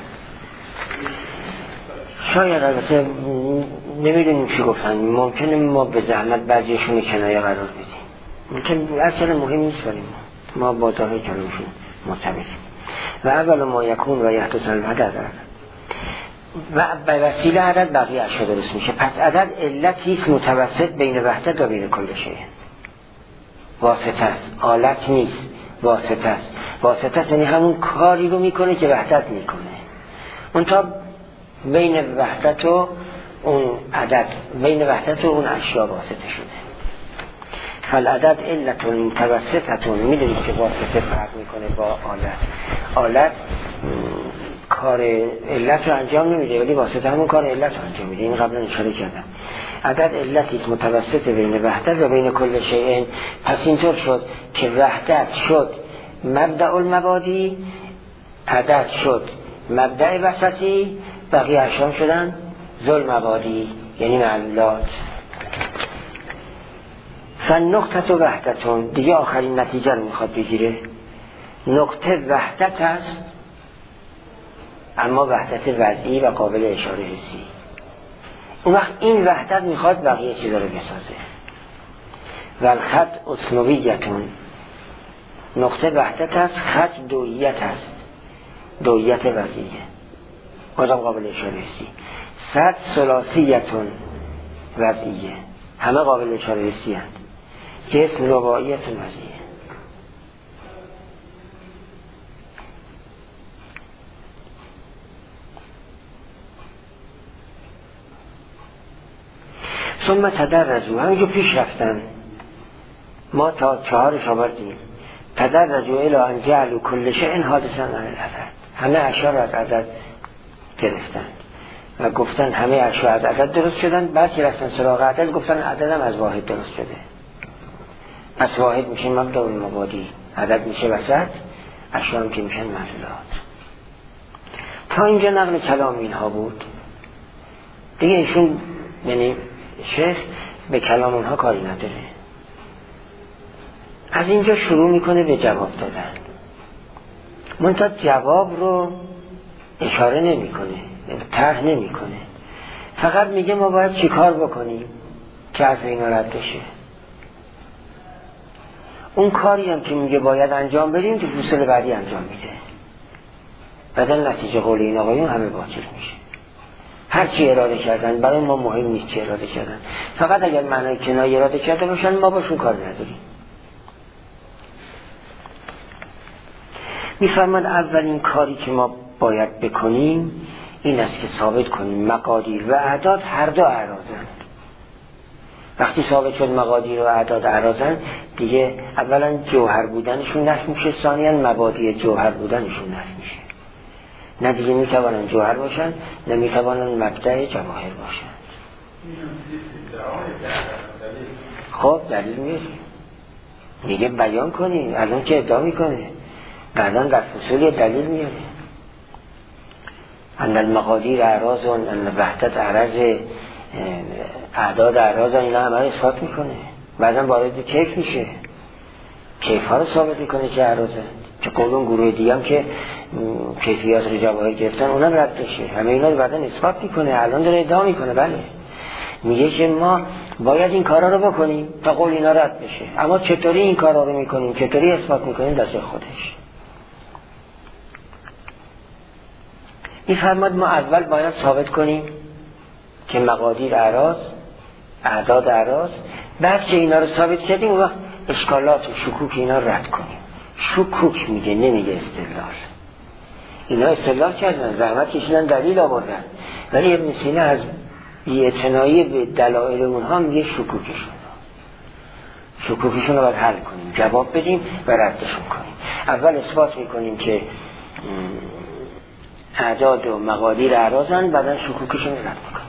شاید البته نمیدونیم چی گفتن، ممکنه ما به زحمت بعضیشون کنایه قرار بدیم، ممکن اصلا مهم نیست، ولی ما با ظاهر کلامشون مرتبطیم. و اول ما یکون و یحدث عن الوحده و به وسیله عدد بقیه اشیا درست میشه. پس عدد علتی است متوسط بین وحدت و بین کل شیء. واسطه است، آلت نیست، واسطه است. واسطه است یعنی همون کاری رو میکنه که وحدت میکنه. اون تا بین وحدت و اون عدد، بین وحدت و اون اشیا واسطه شده. فالعدد علت متوسطتون، میدونید که واسطه فرق میکنه با آلت. آلت کار علت رو انجام نمیده ولی واسطه همون کار علت رو انجام میده. این قبلا اشاره کردم. عدد علتی است متوسط بین وحدت و بین کل شیء. پس اینطور شد که وحدت شد مبدأ المبادی، عدد شد مبدأ وسطی، بقیه اشیاء شدن ذل مبادی یعنی معلولات. فالنقطه وحدتون، دیگه آخرین نتیجه رو میخواد بگیره. نقطه وحدت است، اما وحدت وضعی و قابل اشاره حسی. اون وقت این وحدت میخواد بقیه چیزا رو بسازه. والخط اصنویتون، نقطه وحدت است، خط دویت است، دویت وضعیه بازم قابل اشاره حسی. صد ثلاثیتون وضعیه، همه قابل اشاره حسی هست. جسم رباعیتون وضعیه. ثم تدرجوا، همینجور پیش رفتن. ما تا چهارش آوردیم. تدرجوا الی ان جعلوا کل شیء حادثا عن العدد، همه اشیا را از عدد گرفتن و گفتن همه اشیا از عدد درست شدن. بعد که رفتن سراغ عدد گفتن عدد هم از واحد درست شده. پس واحد میشه مبدأ المبادی، عدد میشه وسط، اشیا هم که میشن معلولات. تا اینجا نقل کلام اینها بود دیگه. ایشون یعنی شیخ به کلام اونها کاری نداره. از اینجا شروع میکنه به جواب دادن. منتها جواب رو اشاره نمیکنه، طرح نمیکنه، فقط میگه ما باید چی کار بکنیم که حرف اینا رد بشه. اون کاری هم که میگه باید انجام بدیم تو فصل بعدی انجام میده. بعدن نتیجه قول این آقایون همه باطل میشه. هر چی اراده کردن برای ما مهم نیست چی اراده کردن، فقط اگر معنای کنایه اراده کرده باشن ما باشون کار نداریم. میفرماد اولین کاری که ما باید بکنیم این است که ثابت کنیم مقادیر و اعداد هر دو اعراضند. وقتی ثابت شد مقادیر و اعداد اعراضند، دیگه اولا جوهر بودنشون نفی میشه، ثانیاً مبادی جوهر بودنشون نفی میشه. نه دیگه میتوانن جوهر باشن، نه میتوانن مبدأ جواهر باشن. خب دلیل میاری، میگه بیان کنی، الان که ادعا میکنه، بعدا در فصول دلیل میاره. ان المقادیر اعراض، ان وحدت اعراض، اعداد اعراض، اینا همه رو اثبات میکنه. بعدا وارد کیف میشه، کیف ها رو ثابت میکنه که اعراضه، که قولون گروه دیگه هم که کیفیات رو جواهر گرفتن اونم رد بشه. همه اینا رو بعدا اثبات میکنه. الان داره ادعا میکنه بله، میگه که ما باید این کارا رو بکنیم تا قول اینا رد بشه. اما چطوری این کارا رو میکنیم، چطوری اثبات میکنیم، دست خودش. میفرماد ما اول باید ثابت کنیم که مقادیر اعراض، اعداد اعراض. بعد که اینا رو ثابت کردیم اون وقت اشکالات و شکوک اینا رو رد کنیم. شکوک میگه، نمیگه استدلال. اینا استدلال کردن، زحمت کشیدن، دلیل آوردن، ولی ابن سینا از بی‌اعتنایی به دلایل اونها میگه شکوکشون شکوکشون رو باید حل کنیم، جواب بدیم و ردشون کنیم. اول اثبات میکنیم که اعداد و مقادیر اعراضن، بعدا شکوکشون رو رد میکنیم.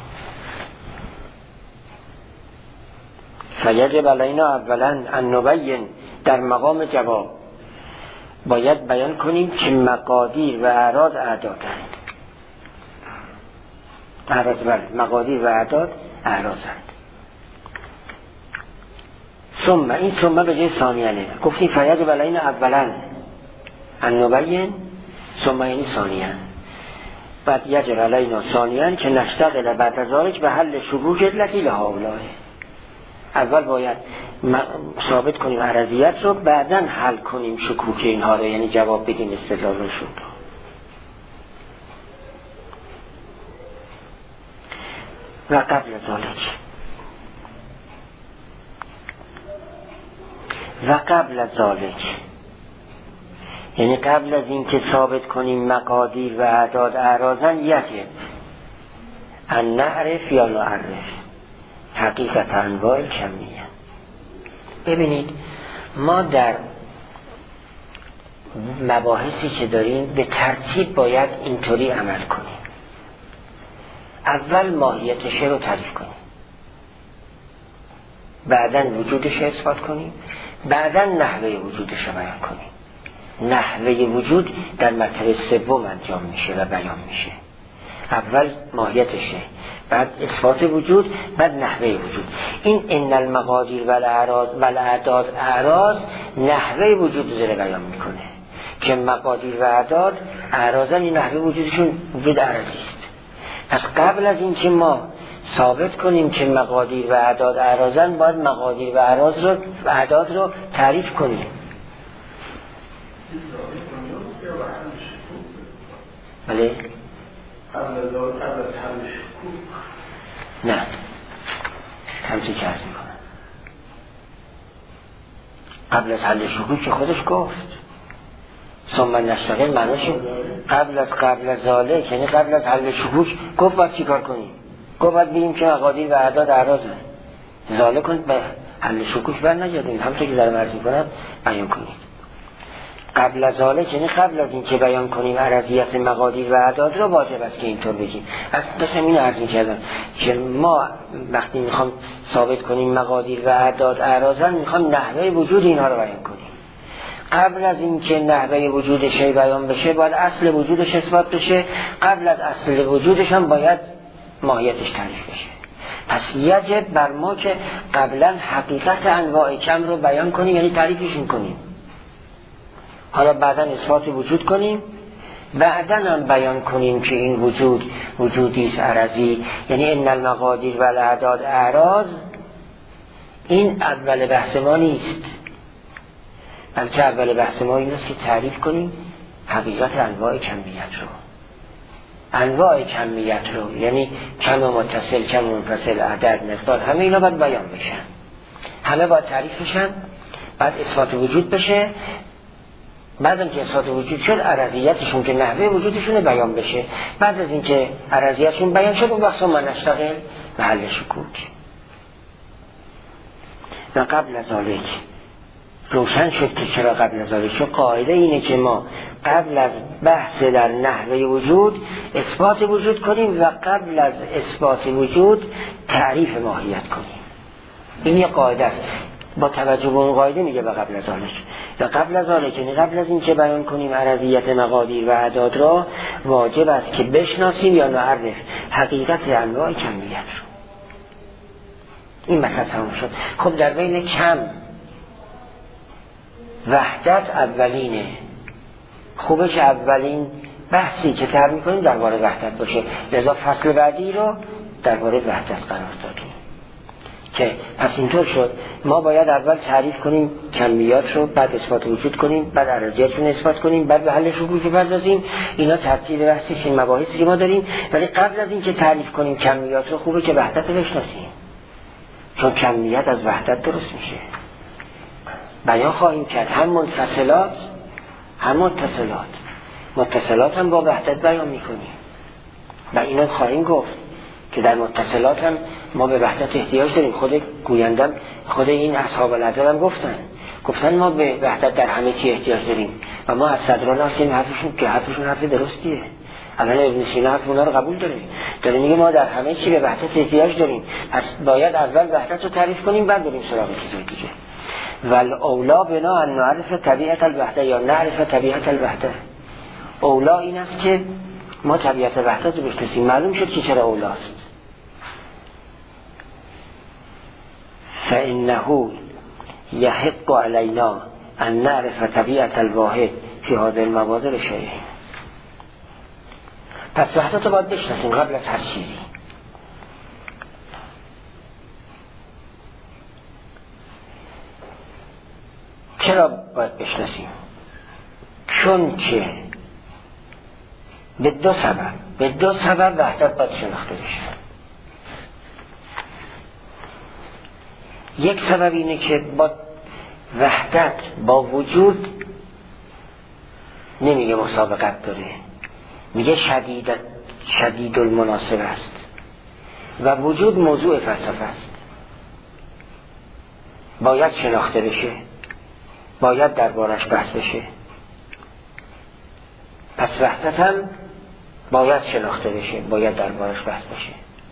فیجب علینا اولا ان نبین، در مقام جواب باید بیان کنیم که مقادیر و اعراض اعدادند. اعراض بله، مقادیر و اعداد اعراضند. ثم، این ثم به جای ثانیانه، گفتیم فیجب علینا اولا ان نبین، ثم یعنی ثانیان. بعد یجب علینا ثانیان که نشتغل بعد از ذلک به حل شکوک التی لهؤلاء. اول باید ثابت کنیم عرضیت رو، بعداً حل کنیم شکوک اینها رو، یعنی جواب بدیم استدلالشون رو. و قبل ذلک، و قبل ذلک یعنی قبل از این که ثابت کنیم مقادیر و اعداد اعراضن، یجب ان نعرف یا نعرف حقیقت انواع کمیه. ببینید ما در مباحثی که داریم به ترتیب باید اینطوری عمل کنیم. اول ماهیتش رو تعریف کنیم، بعداً وجودش رو اثبات کنیم، بعداً نحوه وجودش رو بیان کنیم. نحوه وجود در مرتبه سوم انجام میشه و بیان میشه. اول ماهیتشه، بعد اثبات وجود، بعد نحوه وجود. این ان المقادیر و الاعراض و الاعداد اعراض نحوه وجود رو داره بیان میکنه که مقادیر و اعداد اعراضن، این نحوه وجودشون وجود اعراضی است. پس قبل از این که ما ثابت کنیم که مقادیر و اعداد اعراضن، باید مقادیر و اعراض رو و اعداد رو تعریف کنیم. بله؟ قبل از دار قبل از حل شکوک نه، همچه که عرض میکنم قبل از حل شکوک که خودش گفت ثم نشتغل معناش قبل از قبل از ذالک، یعنی قبل از حل شکوک گفت باید چی کار کنیم؟ گفت باید بگیم که مقادیر و اعداد اعراضن. ذالک کن به حل شکوک بر نگردیم، همطور که دارم عرض میکنم بیان کنید. قبل از ذالک یعنی قبل از این که بیان کنیم عرضیت مقادیر و اعداد رو، واجب است که اینطور بگیم. از داشتم اینو عرض میکردم که ما وقتی میخوام ثابت کنیم مقادیر و اعداد اعراضن، میخوام نحوه وجود اینها رو بیان کنیم. قبل از این که نحوه وجودش بیان بشه، باید اصل وجودش اثبات بشه. قبل از اصل وجودش هم باید ماهیتش تعریف بشه. پس یجب بر ما که قبلا حقیقت انواع کم رو بیان کنیم، یعنی تعریفشون کنیم. حالا بعدا اثبات وجود کنیم، بعدا هم بیان کنیم که این وجود وجودی است عرضی، یعنی ان المقادیر و الاعداد اعراض. این اول بحث ما نیست، بلکه اول بحث ما این است که تعریف کنیم حقیقت انواع کمیت رو. انواع کمیت رو یعنی کم و متصل، کم و منفصل، عدد، مقدار، همه اینا باید بیان بشن، همه باید تعریف بشن، بعد اثبات وجود بشه، بعد از اینکه اثبات وجود شد عرضیتشون که نحوه وجودشون بیان بشه، بعد از اینکه عرضیتشون بیان شد اون وقت من اشتغل محل شکوک. و قبل از ذالک روشن شد که چرا قبل از ذالک شد. قاعده اینه که ما قبل از بحث در نحوه وجود اثبات وجود کنیم و قبل از اثبات وجود تعریف ماهیت کنیم. این یه قاعده است. با توجه به اون قاعده میگه و قبل از ذالک. و قبل از ذالک یعنی قبل از این که بیان کنیم عرضیت مقادیر و اعداد را، واجب است که بشناسیم یا نعرف حقیقت انواع کمیت رو. این مثلا تمام شد. خب در بین کم وحدت اولینه، خوبه که اولین بحثی که تعریف میکنیم درباره وحدت باشه، لذا فصل بعدی رو درباره وحدت قرار دادیم که پس اینطور شد ما باید اول تعریف کنیم کمیات رو، بعد اثبات وجود کنیم، بعد عرضیات رو اثبات کنیم، بعد به حل شکوک بپردازیم. اینا ترتیب بحثش این مباحثی که ما داریم. ولی قبل از این که تعریف کنیم کمیات رو خوبه که وحدت رو بشناسیم، چون کمیت از وحدت درست میشه. بیان خواهیم کرد هم منفصلات هم متصلات. متصلات هم با وحدت بیان میکنیم و اینو خواهیم گفت که در متصلات هم ما به وحدت احتیاج داریم. خود گویندم خود این اصحاب العدل هم گفتن گفتن ما به وحدت در همه چی احتیاج داریم و ما از صدران هستیم حرفشون که حرفشون حرف درستیه. الان ابن سینا حرف اونا رو قبول داره، داره میگه ما در همه چی به وحدت احتیاج داریم، پس باید اول وحدت رو تعریف کنیم بعد بریم سراغ چیزای دیگه. ول اولا بنا ان نعرف طبیعت الوحده یا نعرف طبیعت الوحده. اولا این است که ما طبیعت وحدت رو بشناسیم. معلوم شد که چرا اولاست. فانه یحق علینا ان نعرف طبیعت الواحد فی هذه المواضع شیء. پس وحدت رو باید بشناسیم قبل از هر چیزی. چرا باید بشناسیم؟ چون که به دو سبب به دو سبب وحدت باید شناخته بشه. یک سبب اینه که با وحدت با وجود نمیگه مسابقت داره، میگه شدید شدید المناسب است و وجود موضوع فلسفه است، باید شناخته بشه، باید دربارش بحث بشه. پس وحدت هم باید شناخته بشه، باید دربارش بحث بشه.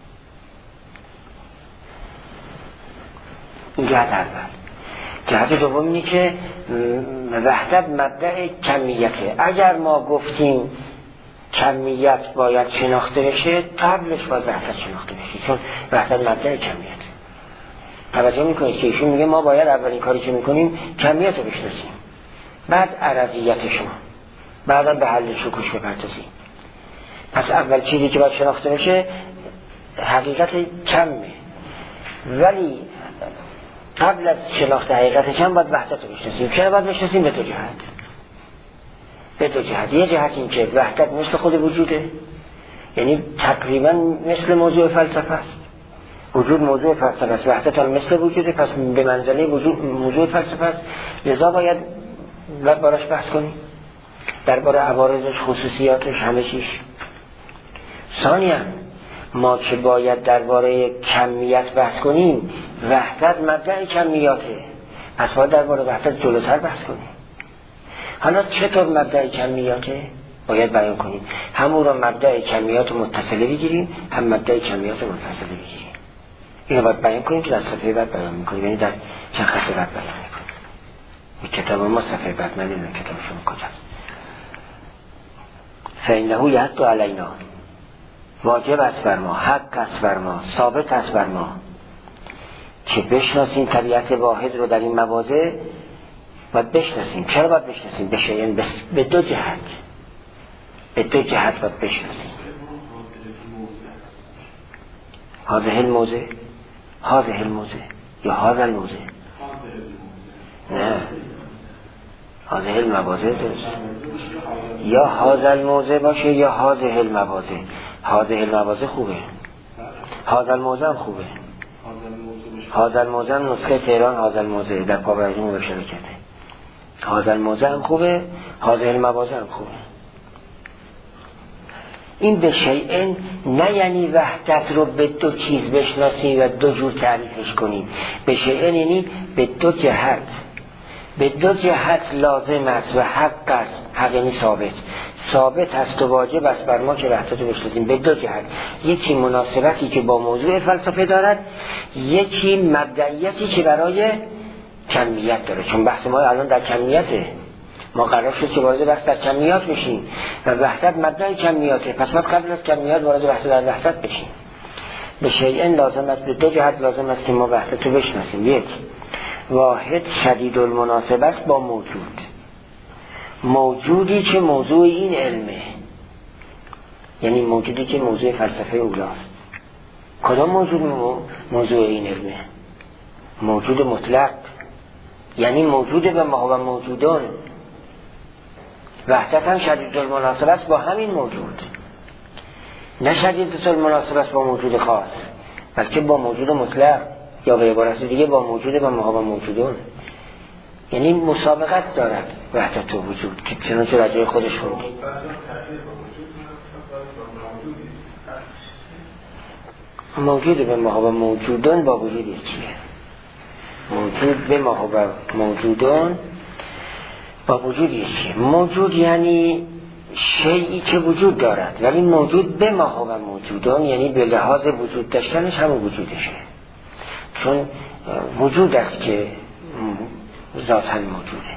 این جهت اول. جهت دوم اینه که وحدت مبدأ کمیته. اگر ما گفتیم کمیت باید شناخته بشه، قبلش باید وحدت شناخته بشه، چون وحدت مبدأ کمیت. توجه میکنید که ایشون میگه ما باید اولین کاری که میکنیم کمیت رو بشناسیم، بعد عرضیتشون، بعدا به حل شکوک بپردازیم. پس اول چیزی که باید شناخته بشه حقیقت کمه، ولی قبل از شناخت حقیقت کم باید وحدت رو بشناسیم. چرا باید بشناسیم؟ به دو جهت. به دو جهت. یه جهت این که وحدت مثل خود وجوده، یعنی تقریبا مثل موضوع فلسفه است. وجود موضوع فلسفه است، وحدت هم مثل وجوده، پس به منزله وجود موضوع فلسفه است، لذا باید براش بحث کنیم درباره عوارضش، خصوصیاتش، همه چیش. ثانیاً ما که باید درباره کمیت بحث کنیم، وحدت مبدأ کمیاته، پس باید درباره وحدت جلوتر بحث کنیم. حالا چطور مبدأ کمیاته؟ باید بیان کنیم. همون رو مبدأ کمیات متصله بگیریم، هم مبدأ کمیات منفصله بگیریم. اینو باید بیان کنیم که در صفحه بعد بیان میکنیم، یعنی در چند خط بعد بیان میکنیم. این کتاب ما صفحه بعد، من نمیدونم کتاب شما کجاست. فإنه یحق علینا، واجب است بر ما، حق است بر ما، ثابت است بر ما که بشناسیم طبیعت واحد رو در این مواضع و بشناسیم. چرا باید بشناسیم؟ بشه یعنی به دو جهت به دو جهت باید بشناسیم. هذه الموضع هذه الموضع یا هذا الموضع، نه هذه المواضع درست، یا هذا الموضع باشه یا هذه المواضع. هذه المواضع خوبه، هذا الموضع هم خوبه. هذا الموضع نسخه تهران هذا الموضع در پاورقی مباشره کرده. هذا الموضع هم خوبه، هذا المواضع هم خوبه. این به شیئن نه یعنی وحدت رو به دو چیز بشناسیم و دو جور تعریفش کنیم. به شیئن یعنی به دو جهت، به دو جهت لازم است و حق است. حق یعنی ثابت، ثابت است و واجب است بر ما که وحدت رو بشناسیم به دو جهت. یکی مناسبتی که با موضوع فلسفه دارد، یکی مبدئیتی که برای کمیت داره. چون بحث ما الان در کمیته، ما قرار شد که وارد بحث در کمیات بشیم و وحدت مبدأ کمیاته، پس ما قبل از کمیات وارد بحث در وحدت بشیم. به شیئن لازم است، به دو جهت لازم است که ما وحدت رو بشناسیم. یک، واحد شدید المناسبه است با موجود، موجودی که موضوع این علمه، یعنی موجودی که موضوع فلسفه اولاست. کدام موجود موضوع این علمه؟ موجود مطلق، یعنی موجود به ما و موجودان. وحدت هم شدید المناسبه است با همین موجود، نه شدید المناسبه است با موجود خاص، بلکه با موجود مطلق، یا به عبارت دیگه با موجود به ما و موجودان. یعنی مسابقت دارد وحدت و وجود که چنانچه در جای خودش خوندیم. موجود به ما و موجودان با وجود یکیه. موجود به ما و موجودان با وجود یکیه. موجود یعنی شیئی که وجود دارد، ولی موجود به ما و موجودان یعنی به لحاظ وجود داشتنش هم وجودشه، چون وجود است که ذاتاً موجوده.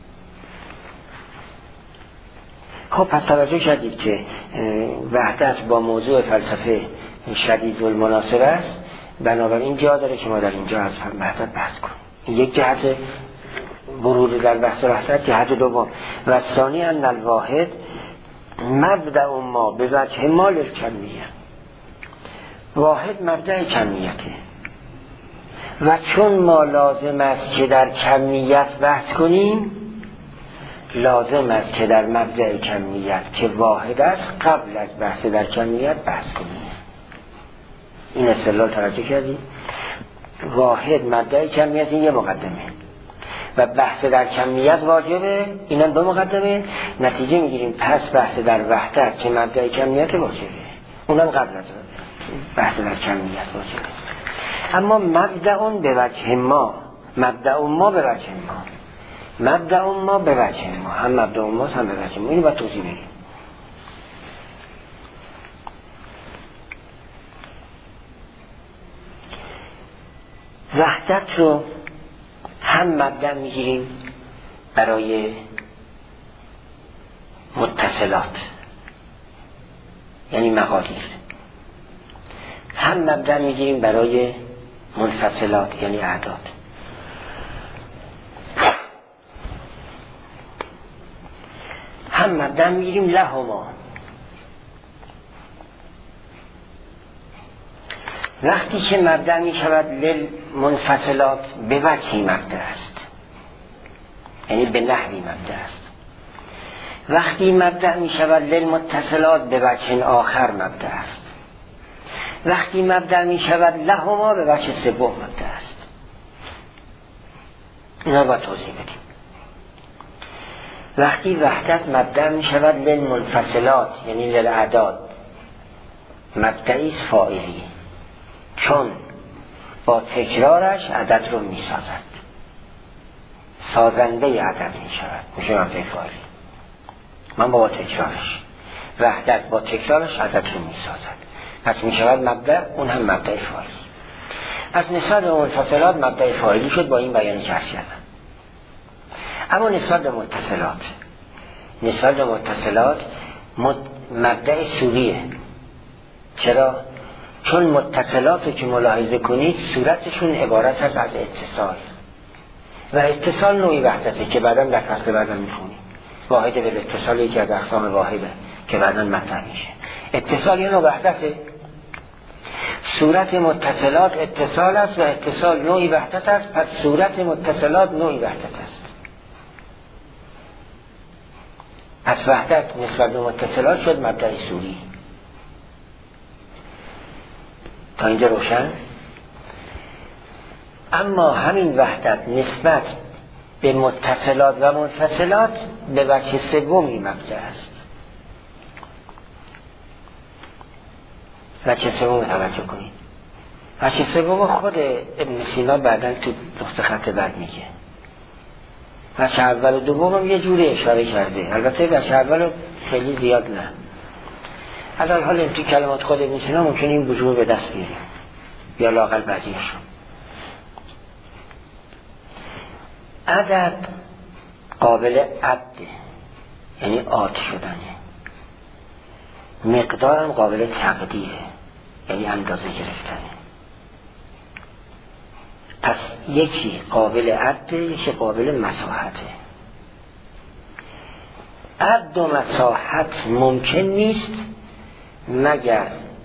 خب پس توجه کردید که وحدت با موضوع فلسفه شدید المناسبه است، بنابراین جا داره که ما در اینجا از وحدت بحث کنیم. این یک جهت ورود در بحث وحدت. جهت دوم و ثانی ان الواحد مبدأ ما به وجه مال کمیه. واحد مبدأ کمیته و چون ما لازم است که در کمیت بحث کنیم، لازم است که در مبدأ کمیت که واحد است قبل از بحث در کمیت بحث کنیم. این استدلال توجه کردید؟ واحد مبدأ کمیت این یه مقدمه و بحث در کمیت واجبه، اینا دو مقدمه. نتیجه میگیریم پس بحث در وحدت که مبدأ کمیت واجبه، اونم قبل از بحث در کمیت واجبه. اما مبدأ به وجه ما، مبدأ ما به وجه ما، مبدأ ما به وجه ما، هم مبدأ ما هم به وجه ما. اینو باید توضیح بدیم. وحدت رو هم مبدأ میگیریم برای متصلات یعنی مقادیر، هم مبدأ میگیریم برای منفصلات یعنی اعداد. هم مبدأ میگیریم لهما. وقتی که مبدأ می شود للمنفصلات به وجهی مبدأ است، یعنی به نحوی مبدأ است. وقتی مبدأ می شود للمتصلات به وجه آخر مبدأ است. وقتی مبدأ می شود لهما به وجه سوم مبدأ است. اینا با توضیح بدیم. وقتی وحدت مبدأ می شود للمنفصلات یعنی للاعداد، مبدأی است فاعلی، چون با تکرارش عدد رو می سازد، سازنده عدد می شود، میشه مبدأ فاعلی. من با تکرارش، وحدت با تکرارش عدد رو می سازد، پس می شود مبدأ، اون هم مبدأ فاعلی. از نسبت به منفصلات مبدأ فاعلی شد با این بیانی که عرض کردم. اما نسبت به متصلات، نسبت به متصلات مبدأ سوریه. چرا؟ چون متصلات رو که ملاحظه کنید صورتشون عبارت است از اتصال و اتصال نوعی وحدته که بعدا در فصل بعدا میخونیم. واحد به اتصال یکی از اقسام واحده که بعدا مطرح میشه. اتصال یه نوع وحدته. صورت متصلات اتصال است و اتصال نوعی وحدت است، پس صورت متصلات نوعی وحدت است. پس وحدت نسبت به متصلات شد مبدأ سوری. تا اینجا روشن؟ اما همین وحدت نسبت به متصلات و منفصلات به وجه سومی مبدأ است. وجه سوم توجه کنید. وجه سوم خود ابن سینا بعداً تو نقطه خط بعد میگه. وجه اول و دوم هم یه جوری اشاره کرده، البته وجه اول خیلی زیاد نه. الان حالا تو کلمات خود ابن سینا ممکنه این وجوه به دست بیاریم یا لااقل بعضیشون. عدد قابل عده، یعنی عاد شدنه. مقدارم قابل تقدیره، یعنی اندازه گرفتنه. پس یکی قابل عده، یکی قابل مساحته. عد و مساحت ممکن نیست مگر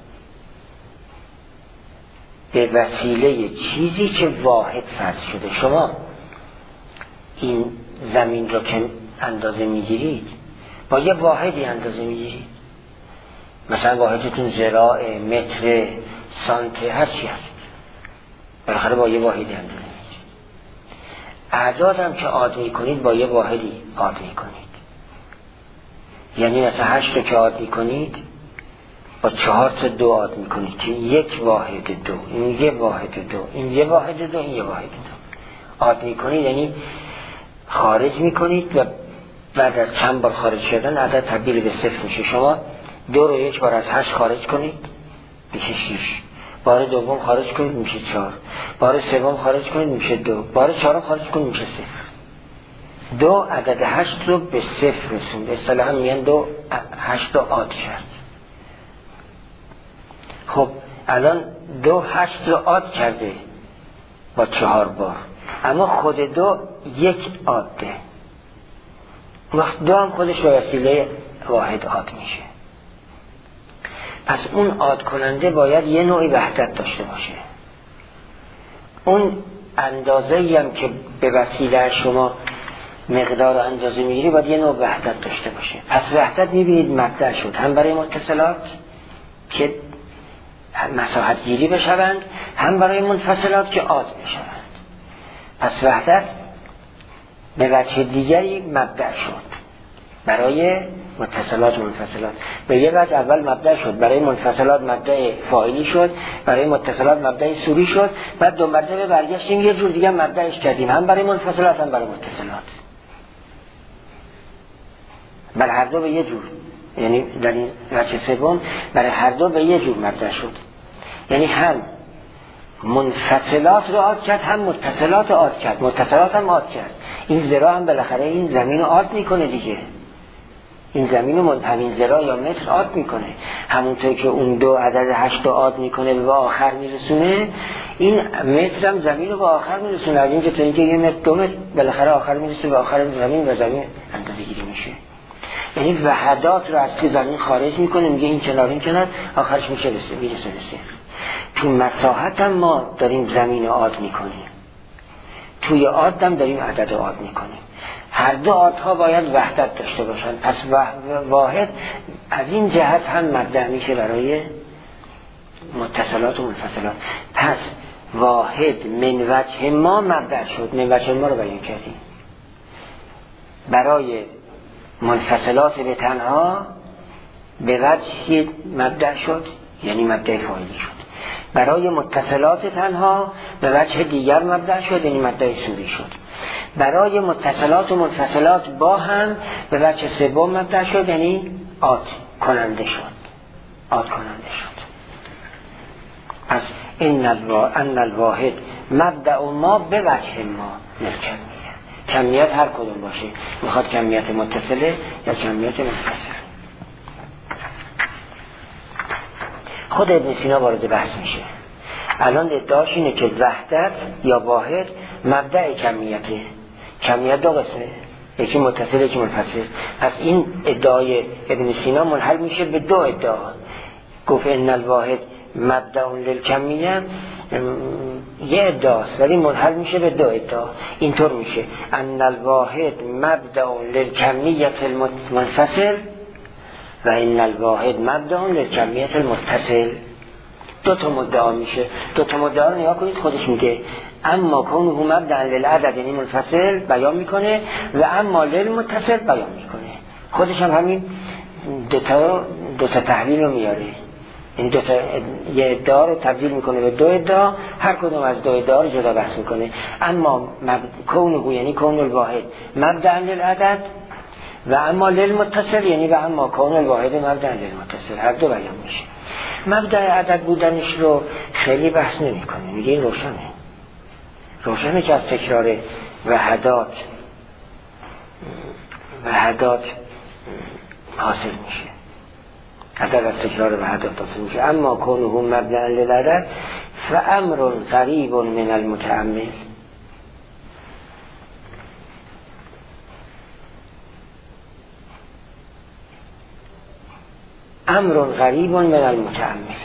به وسیله چیزی که واحد فرض شده. شما این زمین را که اندازه میگیرید با یه واحدی اندازه میگیرید، مثلا واحدتون ذراع، متر، سانتی، هر چی هست، بالاخره با یه واحدی اندازه میگیرید. اعداد هم که عاد میکنید با یه واحدی عاد میکنید. یعنی مثلا هشت رو که عاد میکنید با چهار تا دو عاد میکنید که یک واحد دو، این یه واحد دو، این یه واحد دو، این یه واحد دو عاد میکنید. یعنی خارج میکنید و بعد از چند بار خارج شدن عدد تبدیل به صفر میشه. شما دو رو یک بار از هشت خارج کنید میشه شیش، بار دوم خارج کنید میشه چهار، بار سوم خارج کنید میشه دو، بار چهارم خارج کنید میشه صفر. دو عدد هشت رو به صفر رسوند. اصطلاحا میگن دو هشت رو عاد کرد. خب الان دو هشت رو عاد کرده با چهار بار، اما خود دو یک عاده. وقت دو هم خودش به وسیله واحد عاد میشه. پس اون عاد کننده باید یه نوعی وحدت داشته باشه. اون اندازه‌ای هم که به وسیله شما مقدار اندازه میگیری باید یه نوع وحدت داشته باشه. پس وحدت میبینید مبدأ شد هم برای متصلات که مساحت گیری بشوند، هم برای منفصلات که عاد بشوند. پس وحدت به وجه دیگری مبدأ شد برای متصلات و منفصلات. به یه وجه اول مبدأ شد برای منفصلات، مبدأ فاعلی شد، برای متصلات مبدأ سوری شد، بعد دو مرتبه برگشتیم یه جور دیگه مبدأش کردیم، هم برای منفصلات هم برای متصلات. برای هر دو به یه جور، یعنی در این وجه سوم برای هر دو به یه جور مبدأ شد. یعنی هم منفصلات رو عاد کرد، هم متصلات رو عاد کرد. متصلات هم عاد کرد. این ذراع هم بالاخره این زمین رو عاد میکنه دیگه. این زمین رو همین ذراع یا متر عاد میکنه. همونطور که اون دو عدد هشت رو عاد میکنه به آخر میرسونه، این متر هم زمین رو به آخر میرسونه. از اینکه تا اینکه یه متر دو متر بالاخره آخر میرسه به آخر زمین و زمین اندازه گیری میشه. یعنی وحدات رو از که زمین خارج میکنه، میگه این کنار این کنار، آخرش میشه رسه میرسه رسه. تو مساحت هم ما داریم زمین رو عاد میکنیم، توی عاد هم داریم عدد رو عاد میکنیم. هر دو عادها باید وحدت داشته باشن. پس واحد از این جهت هم مبدأ میشه برای متصلات و منفصلات. پس واحد من وجه ما مبدأ شد. من وجه ما رو بیان کردیم. برای منفصلات به تنها به وجه مبدأ شد، یعنی مبدأ فاعلی شد. برای متصلات تنها به وجه دیگر مبدأ شد، یعنی مبدأ سوری شد. برای متصلات و منفصلات با هم به وجه سوم مبدأ شد، یعنی عاد کننده شد. عاد کننده شد. پس ان الواحد مبدأ ما به وجه ما نرکمیه. کمیت هر کدوم باشه، میخواد کمیت متصله یا کمیت منفصله. خود ابن سینا وارد بحث میشه. الان ادعاش اینه که وحدت یا واحد مبدأ کمیته. کمیت دو قسمه، یکی متصل یکی منفصل. پس این ادعای ابن سینا منحل میشه به دو ادعا. گفت ان الواحد مبدأ للکمیه یه ادعاست، ولی منحل میشه به دو ادعا. اینطور میشه ان الواحد مبدأ للکمیه المنفصل و ان الواحد مبدأ للکمیه المتصل. دو تا مدعا میشه. دو تا مدعا رو نگاه کنید، خودش میگه اما کونه مبدأ للعدد یعنی منفصل بیان میکنه و اما للمتصل بیان میکنه. خودش هم همین دوتا دوتا تحویل رو میاره، این دوتا یه ادعا رو تبدیل میکنه به دو ادعا، هر کدوم از دو ادعا رو جدا بحث میکنه. اما مب... کونه یعنی کون الواحد مبدأ للعدد و اما للمتصل یعنی و اما کون الواحد مبدأ للمتصل، هر دو بیان میشه. مبدأ عدد بودنش رو خیلی بحث نمیکنه، میگه این روشنه روشنه که از تکرار وحدات وحدات حاصل میشه، عدد از تکرار وحدات حاصل میشه. اما کونه مبدأ للعدد فامر قریب من المتأمل، امر غریب من المتأمل.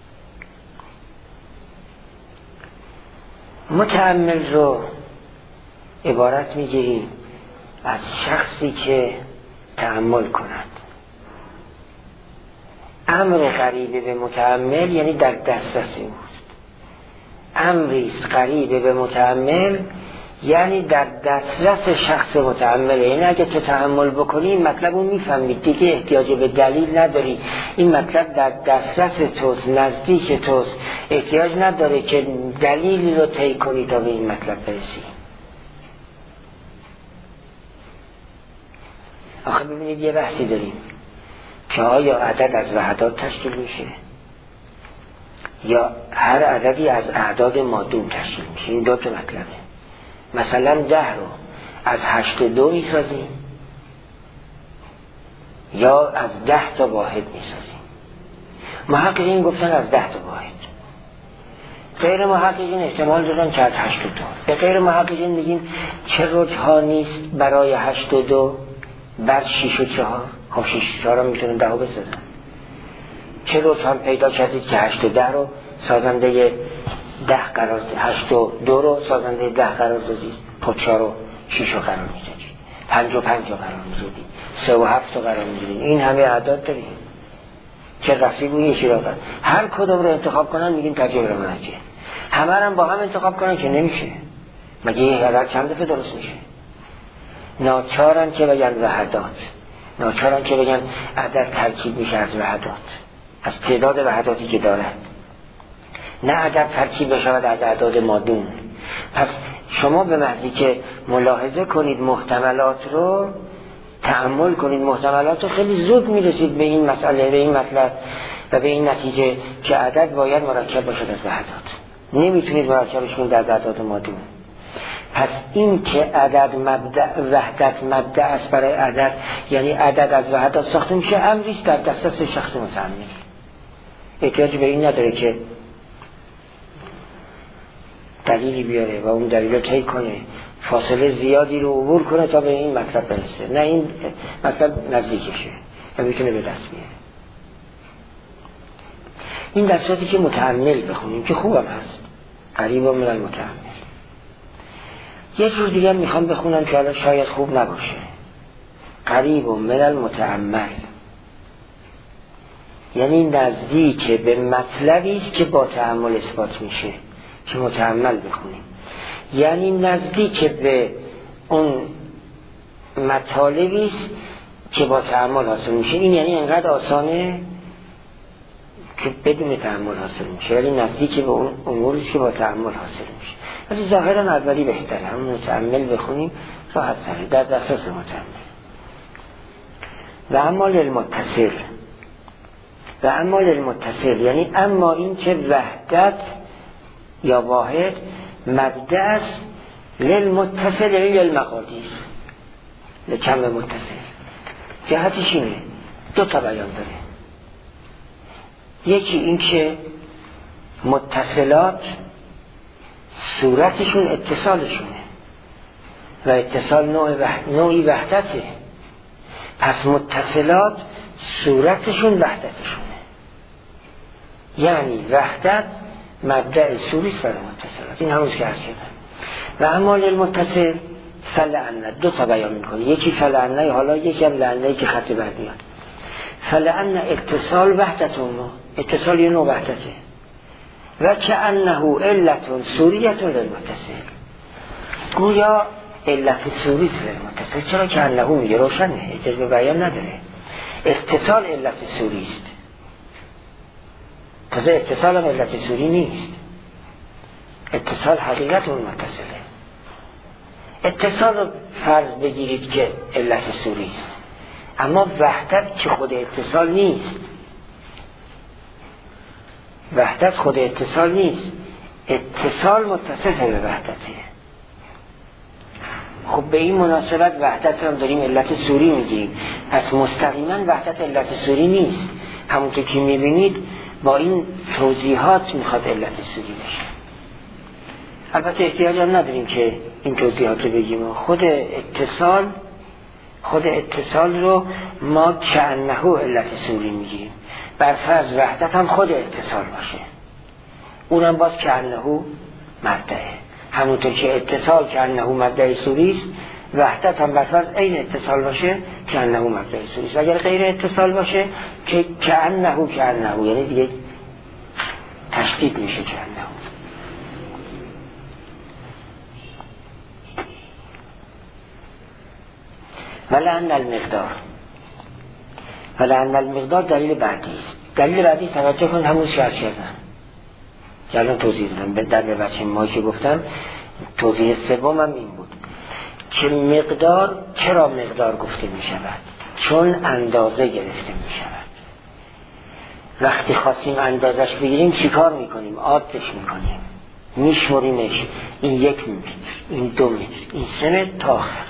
متأمل رو عبارت میگیریم از شخصی که تأمل کند. امر قریب به متأمل یعنی در دسترس اوست. امریست قریب به متأمل یعنی در دسترس شخص متأمل، یعنی اگه تو تأمل بکنی این مطلب رو میفهمید دیگه، احتیاج به دلیل نداری، این مطلب در دسترس توست، نزدیک توست، احتیاج نداره که دلیلی رو طی کنی تا به این مطلب برسی. آخه ببینید یه بحثی داریم که آیا عدد از وحدات تشکیل میشه یا هر عددی از اعداد مادوم تشکیل میشه. این دو تا مطلبه. مثلا ده رو از هشت و دو میسازیم یا از ده تا واحد میسازیم. محققین گفتن از ده تا واحد، غیر محققین احتمال دادن که از هشت و دو. به غیر محققین میگیم چه رجحا نیست برای هشت و دو بر شیش و چهار؟ خب شیش و چهار هم میتونن ده رو بسازن. چه رجحا پیدا کردید که هشت و ده رو سازنده ده قرار دید، هشت و دو رو سازنده ده قرار دادید، خود چهار و شیش رو قرار میدادید، پنج و پنج رو قرار میدادید، سه و هفت رو قرار میدادید. این همه اعداد داریم، چه رفتی بود یکی را قرار. هر کدوم رو انتخاب کنن میگیم تجربه رو منجه. همه رو با هم انتخاب کنن که نمیشه. مگه یه عدد چند دفعه درست میشه؟ ناچارن که بگن وحدات، ناچارن که بگن عدد ترکیب میشه از وحدات، از تعداد وحداتی که دارد، نه عدد ترکیب بشود از اعداد مادون. پس شما به محضی که ملاحظه کنید محتملات رو، تأمل کنید محتملات رو، خیلی زود میرسید به این مسئله، به این مطلب و به این نتیجه که عدد باید مرکب باشد از وحدات، نمیتونید مرکبش کنید از اعداد مادون. پس این که عدد مبدأ وحدت مبدأ است برای عدد، یعنی عدد از وحدات ساخته میشه، امریست در دسترس شخص متأمل، احتیاج به این نداره که دلیلی بیاره و اون دلیل رو طی کنه، فاصله زیادی رو عبور کنه تا به این مطلب برسه. نه، این مطلب نزدیکشه و میتونه به دست بیاره. این دستاتی که متأمل بخونیم که خوبم هست، قریب من المتأمل. یه جور دیگر میخوام بخونم که الان شاید خوب نباشه، قریب من المتأمل یعنی نزدیک به مطلبی است که با تأمل اثبات میشه، که متأمل بخونیم، یعنی نزدیک به اون مطالبی است که با تأمل حاصل میشه. این یعنی انقدر آسانه که بدون تأمل حاصل میشه، یعنی نزدیک به اون اموری است که با تأمل حاصل میشه. ولی ظاهرا اولی بهتره، همون متأمل بخونیم راحت تره، در دسترس متأمل. و اما للمتصل، و اما للمتصل یعنی اما این که وحدت یا واحد مبدأ است للمتصل یعنی للمقادیر، لکم متصل. جهتش اینه، دو تا بیان داره. یکی این که متصلات صورتشون اتصالشونه و اتصال نوع وحد... نوعی وحدته، پس متصلات صورتشون وحدتشونه، یعنی وحدت مبدأ سوریست برای متصلات. این همونش که عرض شدن. و اما للمتصل فلعنه، دو تا بیان میکنه، یکی فلعنه، حالا یکی هم لعنه که خط بعد میاد. فلعنه اتصال وحدت اونو، اتصال یه نوع وحدته، و کأنه علت سوریت للمتصل، گویا علت سوری للمتصل. چرا کأنه میگه؟ روشنه، احتیاج به بیان نداره. اتصال علت سوری است، تازه اتصال هم علت سوری نیست، اتصال حقیقت اون متصله. اتصال رو فرض بگیرید که علت سوری است، اما وحدت که خود اتصال نیست، وحدت خود اتصال نیست، اتصال متصل به وحدته. خب به این مناسبت وحدت هم داریم علت سوری میگیریم، پس مستقیما وحدت علت سوری نیست. همونطور که میبینید با این توضیحات میخواد علت سوری بشه. البته احتیاج هم نداریم که این توضیحات رو بگیم، خود اتصال خود اتصال رو ما کأنه علت سوری میگیریم، بر فرض وحدت هم خود اتصال باشه، اونم باز کأنه مبدعه. همونطور که اتصال کأنه مبدع سوری است، وحدت هم بر فرض این اتصال باشه کأنه مبدع سوری است. اگر غیر اتصال باشه که کأنه کأنه، یعنی دیگه تشدید میشه کأنه. ولعن المقدار، ولعن المقدار دلیل بعدی است. دلیل بعدی توجه کن همون شرط کردن که الان توضیح دادم در به بچه ما که گفتم. توضیح سوم هم این بود که مقدار چرا مقدار گفته می شود؟ چون اندازه گرفته می شود. وقتی خواستیم اندازش بگیریم چی کار می کنیم؟ عادش می کنیم، می شماریمش، این یک متر، این دو متر، این سه متر تا آخر.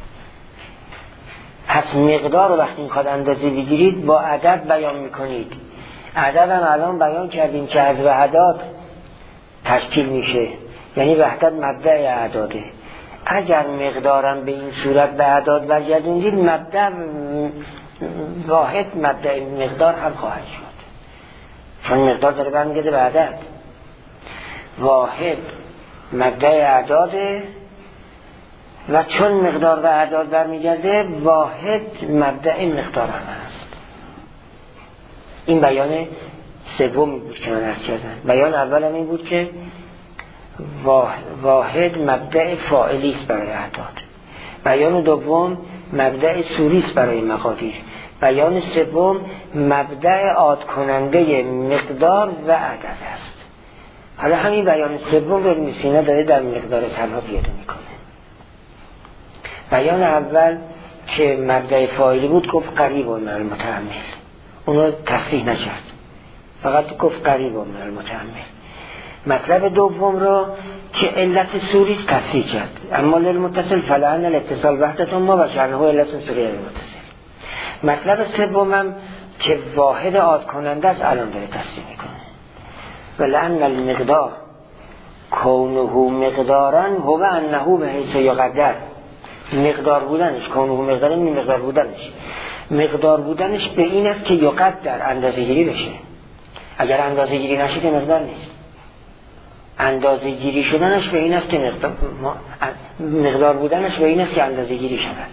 پس مقدار رو وقتی میخواد اندازه بگیرید با عدد بیان میکنید. عدد هم الان بیان کردیم که از وحدات تشکیل میشه، یعنی وحدت مبدأ اعداده. اگر مقدارم به این صورت به اعداد برگردوندید، مبدأ واحد مبدأ مقدار هم خواهد شد، چون مقدار داره برمیگرده به عدد. واحد مبدأ اعداده و چون مقدار به اعداد برمیگرده، واحد مبدأ مقدار هم هست. این بیان سوم بود که من عرض کردم. بیان اول هم این بود که واحد مبدأ فاعلی است برای اعداد. بیان دوم مبدأ سوری است برای مقادیر. بیان سوم مبدأ عاد کننده مقدار و عدد است. حالا همین بیان سوم رو ابن سینا داره در مقدار تنها پیاده میکنه. بیان اول که مبدأ فاعلی بود گفت قریب من المتحمل، اونو تصحیح نکرد، فقط گفت قریب من المتحمل. مطلب دوم رو که علت سوری تصحیح کرد، اما للمتصل فلعن الاتصال وحدت ما و شرحه علت سوری للمتصل. مطلب سومم که واحد عاد کننده است، الان داره تصحیح میکنه. ولعن المقدار کونه مقدارا هو انه به حیث یقدر. مقدار بودنش، کونه مقدار، این مقدار بودنش مقدار بودنش به این است که یقدر اندازه گیری بشه. اگر اندازه گیری نشه که مقدار نیست. اندازه گیری شدنش به این است که مقدار, مقدار بودنش به این است که اندازه گیری شود.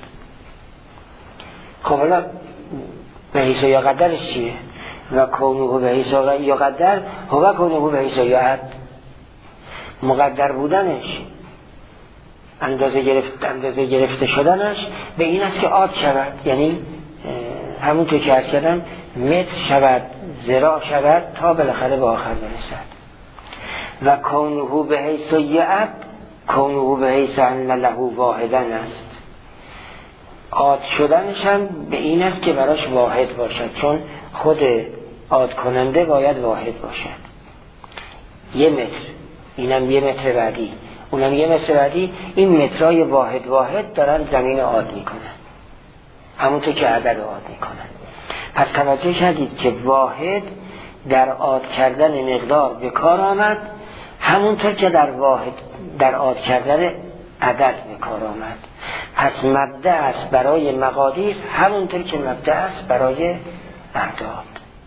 خب حالا به حیث یقدرش چیه؟ و کونه به حیث یقدر هو کونه به حیث یعد. مقدر بودنش، اندازه گرفت اندازه گرفته شدنش به این است که عاد شود، یعنی همونطور که عرض کردم متر شود، ذراع شود تا بالاخره به آخر برسد. و کونه به حیث یعد کونه به حیث ان له واحدن است. عاد شدنش هم به این است که براش واحد باشد، چون خود عاد کننده باید واحد باشد. یه متر، اینم یه متر بعدی، اونم یه متر بعدی، این مترای واحد واحد دارن زمین عاد میکنن، همونطور که عدد عاد میکنن. پس توجه کردید که واحد در عاد کردن مقدار به کار آمد، همونطور که در واحد در عاد کردن عدد به کار آمد. پس مبدأ است برای مقادیر همونطور که مبدأ است برای اعداد.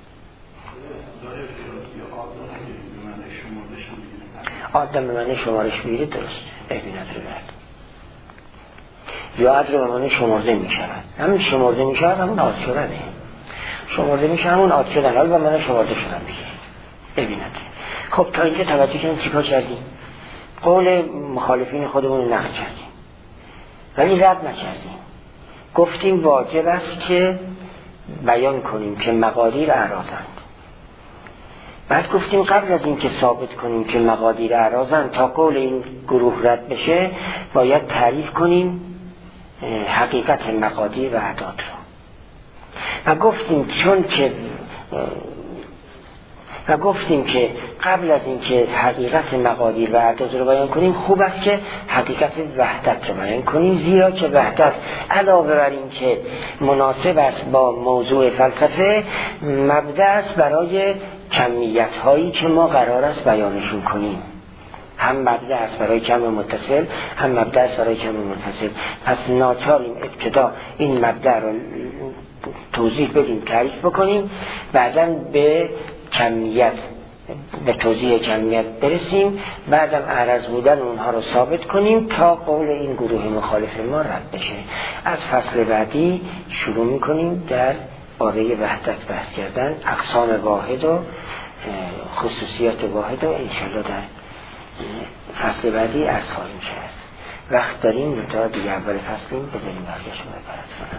آدم به معنی شمارش میگیره، درست عیبی نداره بعد. یا عد رو به معنی شمارده میشود، همین شمارده میشود همون عاد شدنه، شمارده میشه همون عاد شدن، حالا به معنی شمارده شدن میگه، عیبی نداره. خب تا اینجا توجه کردیم چیکار کردیم؟ قول مخالفین خودمون رو نقد کردیم ولی رد نکردیم. گفتیم واجب است که بیان کنیم که مقادیر اعراضند. بعد گفتیم قبل از این که ثابت کنیم که مقادیر اعراضند تا قول این گروه رد بشه باید تعریف کنیم حقیقت مقادیر و اعداد رو. و گفتیم چون که و گفتیم که قبل از این که حقیقت مقادیر و اعداد رو بیان کنیم خوب است که حقیقت وحدت رو بیان کنیم، زیرا که وحدت علاوه بر این که مناسب است با موضوع فلسفه مبدأ است برای کمیت هایی که ما قرار است بیانشون کنیم. هم مبدأ است برای کم متصل، هم مبدأ است برای کم منفصل. پس ناچاریم ابتدا این مبدأ رو توضیح بدیم، تعریف بکنیم، بعداً به کمیت به توضیح کمیت برسیم، بعدم عرض بودن اونها رو ثابت کنیم تا قول این گروه مخالف ما رد بشه. از فصل بعدی شروع میکنیم در باره وحدت بحث کردن، اقسام واحد و خصوصیات واحد و انشالله در فصل بعدی عرض خواهیم کرد. وقت داریم تا دیگه اول فصلیم بذاریم برگشت بپرد.